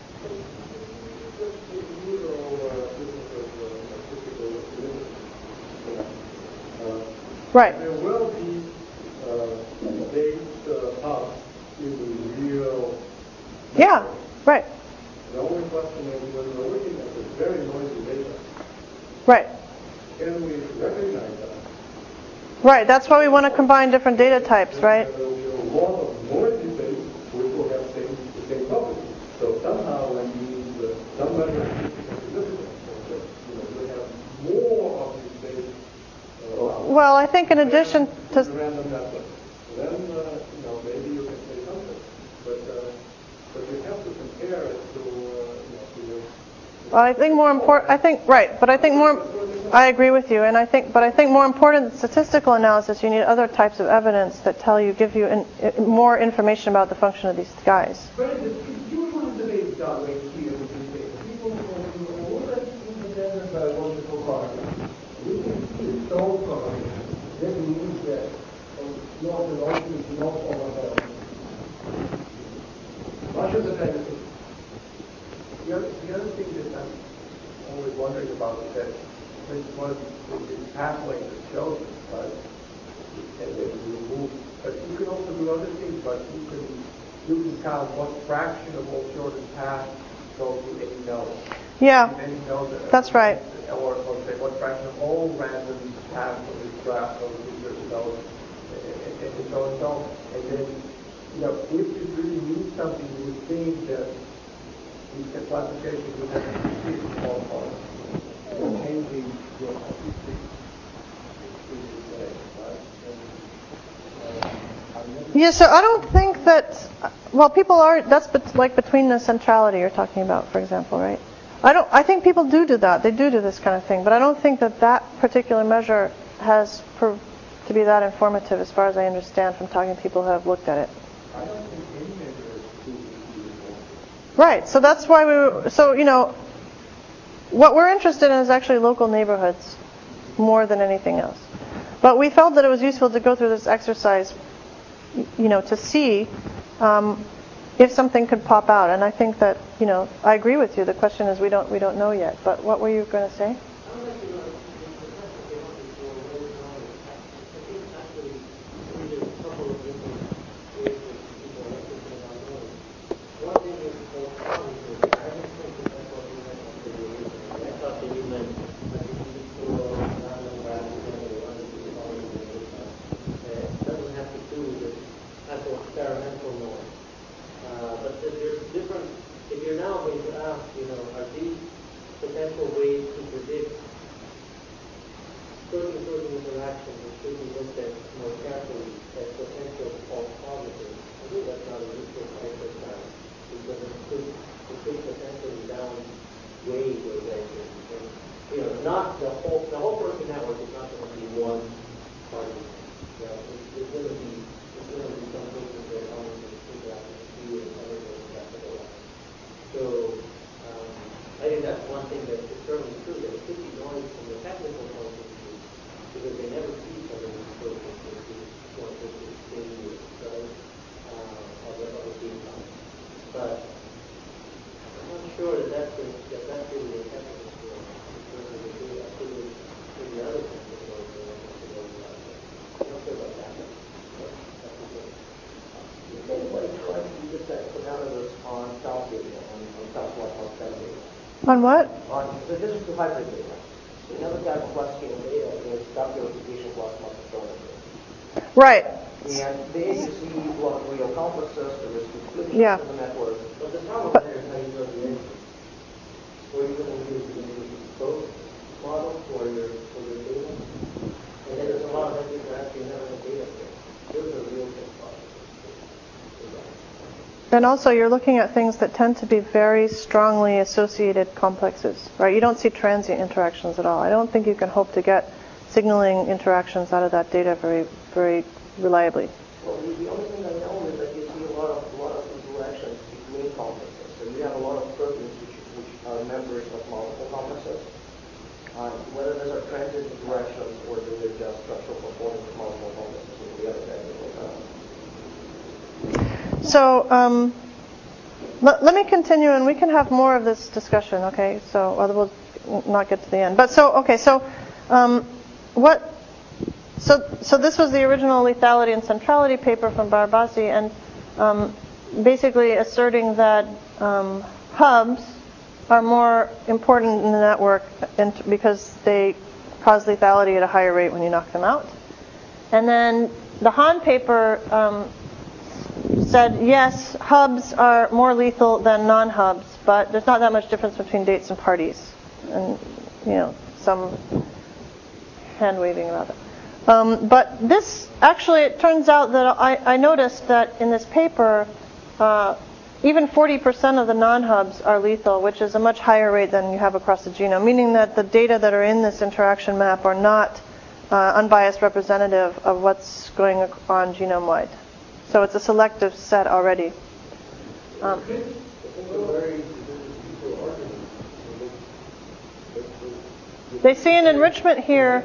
[SPEAKER 1] Right.
[SPEAKER 3] There will be uh, date uh, hubs in the real.
[SPEAKER 1] Yeah, right.
[SPEAKER 3] The only question is when we're looking at this very noisy data,
[SPEAKER 1] right.
[SPEAKER 3] Can we recognize that?
[SPEAKER 1] Right. That's why we want to combine different data types, right?
[SPEAKER 3] There will be a lot of noisy data which will have same, the same property. So somehow when you uh, somebody is significant, you know, you have more of these data. Uh,
[SPEAKER 1] well, I think in addition to
[SPEAKER 3] random network, then uh, you know maybe you can say something, but uh, but you have to compare it to uh, you know to your.
[SPEAKER 1] Well, I think more important. I think right, but I think more. I agree with you, and I think, but I think more important than statistical analysis, you need other types of evidence that tell you, give you in, in, more information about the function of these guys.
[SPEAKER 5] But usually the debate is done right here with these data. People will look at independent biological properties. We can see stone properties. That means that not an ocean is not overwhelmed. Much of the time, the other, the other thing that I'm always wondering about is that this is one of the pathways that shows it, right? And then you remove, but you can also do other things, but you can you can count what fraction of all shortest paths go to any node.
[SPEAKER 1] Yeah,
[SPEAKER 5] any node that,
[SPEAKER 1] that's right.
[SPEAKER 5] Or, or say what fraction of all random paths of this graph go to this node, and, and, and so and so. And then, you know, if you really need something, you would think that the classification would have to be small parts. Changing your statistics
[SPEAKER 1] Yeah, so I don't think that, well, people are, that's bet, like between the centrality you're talking about, for example, right? I don't, I think people do do that. They do do this kind of thing, but I don't think that that particular measure has proved to be that informative as far as I understand from talking to people who have looked at it.
[SPEAKER 3] I don't think any measure is too informative.
[SPEAKER 1] Right, so that's why we, so, you know, what we're interested in is actually local neighborhoods more than anything else. But we felt that it was useful to go through this exercise, you know, to see um, if something could pop out. And I think that, you know, I agree with you. The question is we don't we don't know yet. But what were you going to say?
[SPEAKER 4] Experimental noise. Uh, but there's different, if you're now going to ask, you know, are these potential ways to predict certain certain interactions that should be looked at more carefully as potential false positives? I think that's not a useful exercise because it could, it could potentially downweigh those actions. And, you know, not the whole, the whole person network is not going to be one party. You know, it's, it's going to be There will be some places that only people have to see and other places have to go out. So um, I think that's one thing that is certainly true, that it could be noise from the technical point of view, because they never see each other in person, which is one of the things, right, uh, of the of the team. But I'm not sure that that's, the, that that's really the technical skill in terms of the data. I think it's the other things that go into it. I'm not sure about that.
[SPEAKER 2] Is anybody trying to use that analysis on South data, on, on Southwest South data?
[SPEAKER 1] On what?
[SPEAKER 2] On the this is the hybrid data. Another type of classification data is dot verification plus multiplication.
[SPEAKER 1] Right.
[SPEAKER 2] And there you see a lot of real complexes, there is confliction
[SPEAKER 1] Yeah.
[SPEAKER 2] in the network.
[SPEAKER 4] But the problem
[SPEAKER 1] But,
[SPEAKER 4] there is how you know the answer.
[SPEAKER 3] Or you can use, you can use both models for your, for your data.
[SPEAKER 4] And then there's a lot of things that actually never have data for. Those are real big problems.
[SPEAKER 1] And also, you're looking at things that tend to be very strongly associated complexes, right? You don't see transient interactions at all. I don't think you can hope to get signaling interactions out of that data very, very reliably.
[SPEAKER 2] Well, the, the only thing I know is that you see a lot of, a lot of interactions between complexes. So you have a lot of proteins which, which are members of multiple complexes. Uh, whether those are transient interactions or they're just structural components of multiple complexes is the other thing.
[SPEAKER 1] So um, l- let me continue, and we can have more of this discussion, okay? So otherwise we'll not get to the end. But so, okay, so um, what... So, so this was the original lethality and centrality paper from Barabasi, and um, basically asserting that um, hubs are more important in the network because they cause lethality at a higher rate when you knock them out. And then the Hahn paper um, said, yes, hubs are more lethal than non-hubs, but there's not that much difference between dates and parties. And, you know, some hand-waving about it. Um, but this, actually, it turns out that I, I noticed that in this paper, uh, even forty percent of the non-hubs are lethal, which is a much higher rate than you have across the genome, meaning that the data that are in this interaction map are not uh, unbiased representative of what's going on genome-wide. So it's a selective set already. Um, they see an enrichment here.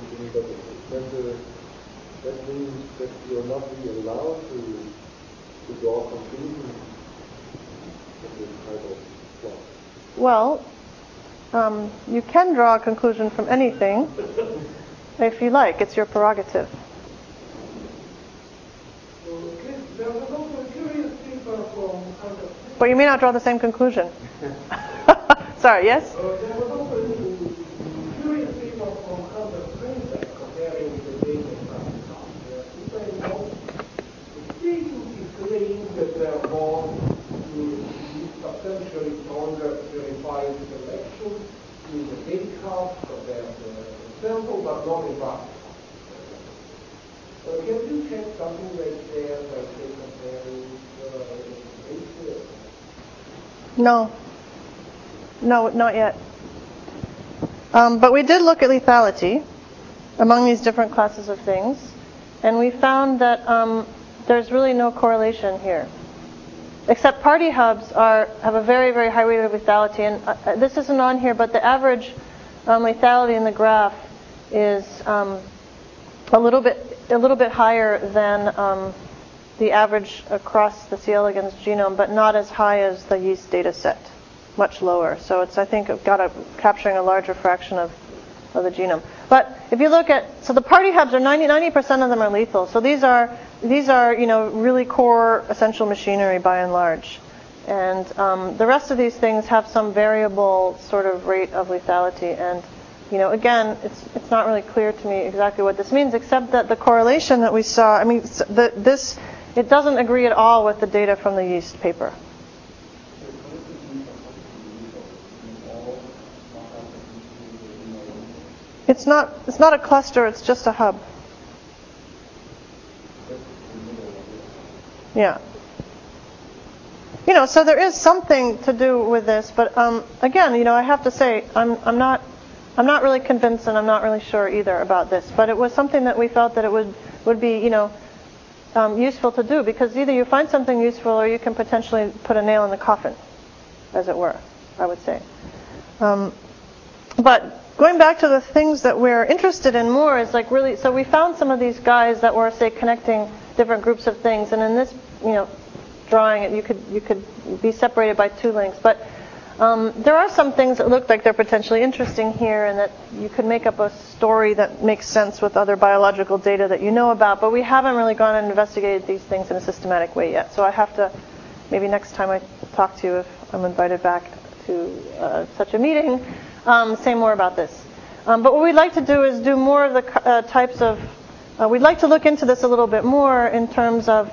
[SPEAKER 3] That means that you're not really allowed to, to draw conclusions from this type of plot.
[SPEAKER 1] Well, um, you can draw a conclusion from anything if you like. It's your prerogative.
[SPEAKER 5] There was also a curious paper from Hunter.
[SPEAKER 1] But you may not draw the same conclusion. Sorry, yes?
[SPEAKER 5] Uh, there was also a curious paper from Hunter Princeton comparing the data from They claim that their bond is substantially stronger verified selection in the big house compared to the sample, but not in box. So can you check something like that, like say comparing uh, data?
[SPEAKER 1] No. No, not yet. Um, but we did look at lethality among these different classes of things, and we found that um, there's really no correlation here. Except party hubs are have a very, very high rate of lethality, and uh, this isn't on here, but the average um, lethality in the graph is um, a little bit a little bit higher than um, the average across the C. elegans genome, but not as high as the yeast data set, much lower. So it's, I think, got a, capturing a larger fraction of, of the genome. But if you look at, so the party hubs are ninety, ninety percent of them are lethal. So these are, these are, you know, really core essential machinery by and large. And um, the rest of these things have some variable sort of rate of lethality. And, you know, again, it's it's not really clear to me exactly what this means, except that the correlation that we saw, I mean, the, this, it doesn't agree at all with the data from the yeast paper. It's not it's not a cluster, it's just a hub. Yeah. You know, so there is something to do with this, but um, again, you know, I have to say, I'm I'm not I'm not really convinced, and I'm not really sure either about this. But it was something that we felt that it would would be, you know, um, useful to do, because either you find something useful or you can potentially put a nail in the coffin, as it were, I would say. Um, but going back to the things that we're interested in more is like really, so we found some of these guys that were, say, connecting different groups of things, and in this, you know, drawing it, you could you could be separated by two links, but um, there are some things that look like they're potentially interesting here, and that you could make up a story that makes sense with other biological data that you know about, but we haven't really gone and investigated these things in a systematic way yet. So I have to, maybe next time I talk to you, if I'm invited back to uh, such a meeting, um, say more about this. Um, but what we'd like to do is do more of the uh, types of, uh, we'd like to look into this a little bit more in terms of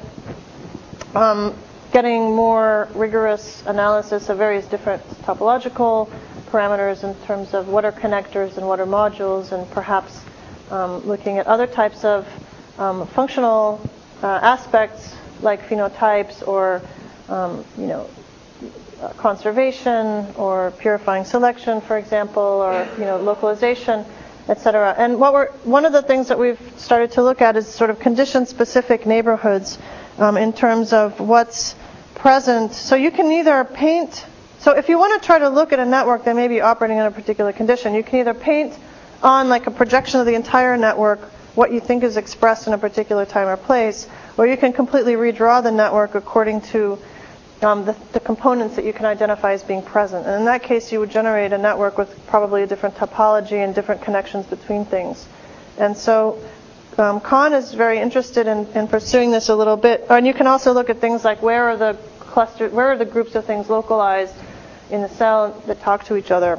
[SPEAKER 1] um, getting more rigorous analysis of various different topological parameters in terms of what are connectors and what are modules, and perhaps um, looking at other types of um, functional uh, aspects like phenotypes or um, you know uh, conservation or purifying selection, for example, or you know localization, et cetera. And what we're one of the things that we've started to look at is sort of condition-specific neighborhoods um, in terms of what's present. So you can either paint. So if you want to try to look at a network that may be operating in a particular condition, you can either paint on like a projection of the entire network what you think is expressed in a particular time or place, or you can completely redraw the network according to um, the, the components that you can identify as being present. And in that case, you would generate a network with probably a different topology and different connections between things. And so um, Kahn is very interested in, in pursuing this a little bit. And you can also look at things like where are the clusters, where are the groups of things localized in the cell that talk to each other.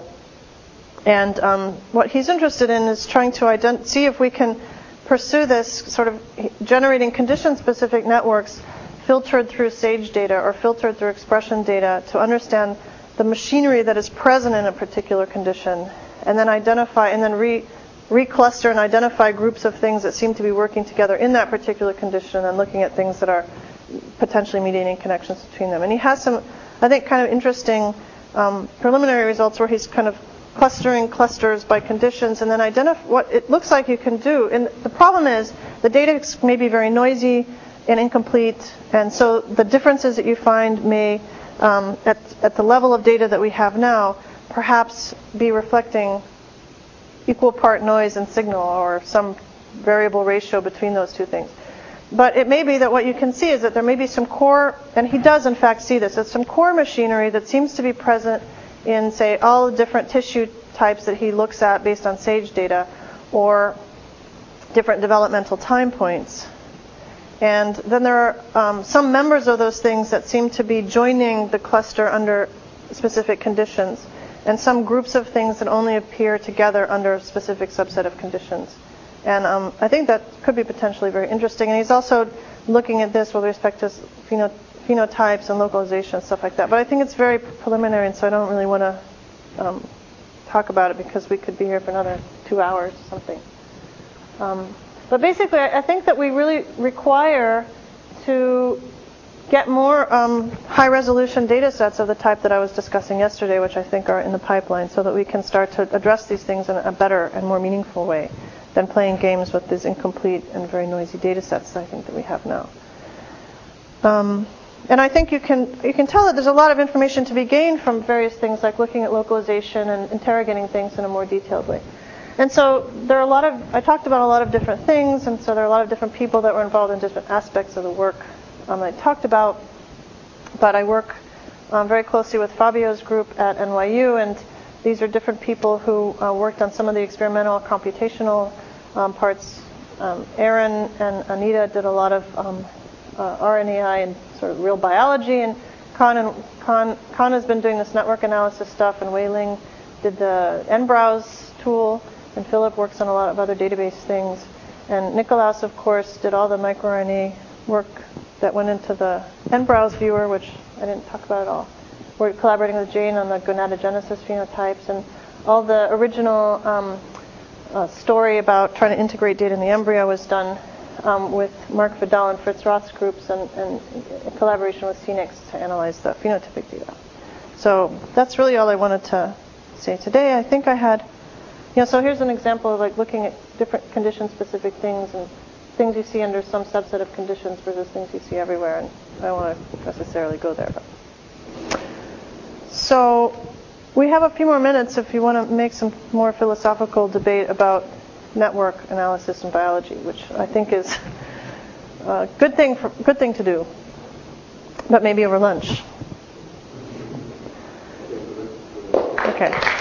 [SPEAKER 1] And um, what he's interested in is trying to ident- see if we can pursue this sort of generating condition-specific networks filtered through SAGE data or filtered through expression data to understand the machinery that is present in a particular condition, and then identify and then re recluster and identify groups of things that seem to be working together in that particular condition, and looking at things that are potentially mediating connections between them. And he has some, I think, kind of interesting um, preliminary results where he's kind of clustering clusters by conditions and then identify what it looks like you can do. And the problem is the data may be very noisy and incomplete, and so the differences that you find may, um, at, at the level of data that we have now, perhaps be reflecting equal part noise and signal, or some variable ratio between those two things. But it may be that what you can see is that there may be some core, and he does in fact see this, there's some core machinery that seems to be present in, say, all the different tissue types that he looks at based on SAGE data, or different developmental time points. And then there are um, some members of those things that seem to be joining the cluster under specific conditions, and some groups of things that only appear together under a specific subset of conditions. And um, I think that could be potentially very interesting. And he's also looking at this with respect to pheno- phenotypes and localization and stuff like that. But I think it's very preliminary, and so I don't really want to um, talk about it because we could be here for another two hours or something. Um, but basically, I think that we really require to get more um, high-resolution data sets of the type that I was discussing yesterday, which I think are in the pipeline, so that we can start to address these things in a better and more meaningful way than playing games with these incomplete and very noisy data sets that I think that we have now. Um, and I think you can you can tell that there's a lot of information to be gained from various things like looking at localization and interrogating things in a more detailed way. And so there are a lot of, I talked about a lot of different things, and so there are a lot of different people that were involved in different aspects of the work um, I talked about. But I work um, very closely with Fabio's group at N Y U, and these are different people who uh, worked on some of the experimental computational um, parts. Um, Aaron and Anita did a lot of um, uh, R N A I and sort of real biology, and Kahn, and Kahn, Kahn has been doing this network analysis stuff, and Wei Ling did the N browse tool, and Philip works on a lot of other database things. And Nikolaus, of course, did all the microRNA work that went into the N browse viewer, which I didn't talk about at all. We're collaborating with Jane on the gonadogenesis phenotypes, and all the original um, uh, story about trying to integrate data in the embryo was done um, with Mark Vidal and Fritz Roth's groups, and, and in collaboration with Phoenix to analyze the phenotypic data. So that's really all I wanted to say today. I think I had, you know, so here's an example of like looking at different condition-specific things and things you see under some subset of conditions versus things you see everywhere, and I don't want to necessarily go there. But. So we have a few more minutes if you want to make some more philosophical debate about network analysis in biology, which I think is a good thing for, good thing to do, but maybe over lunch. Okay.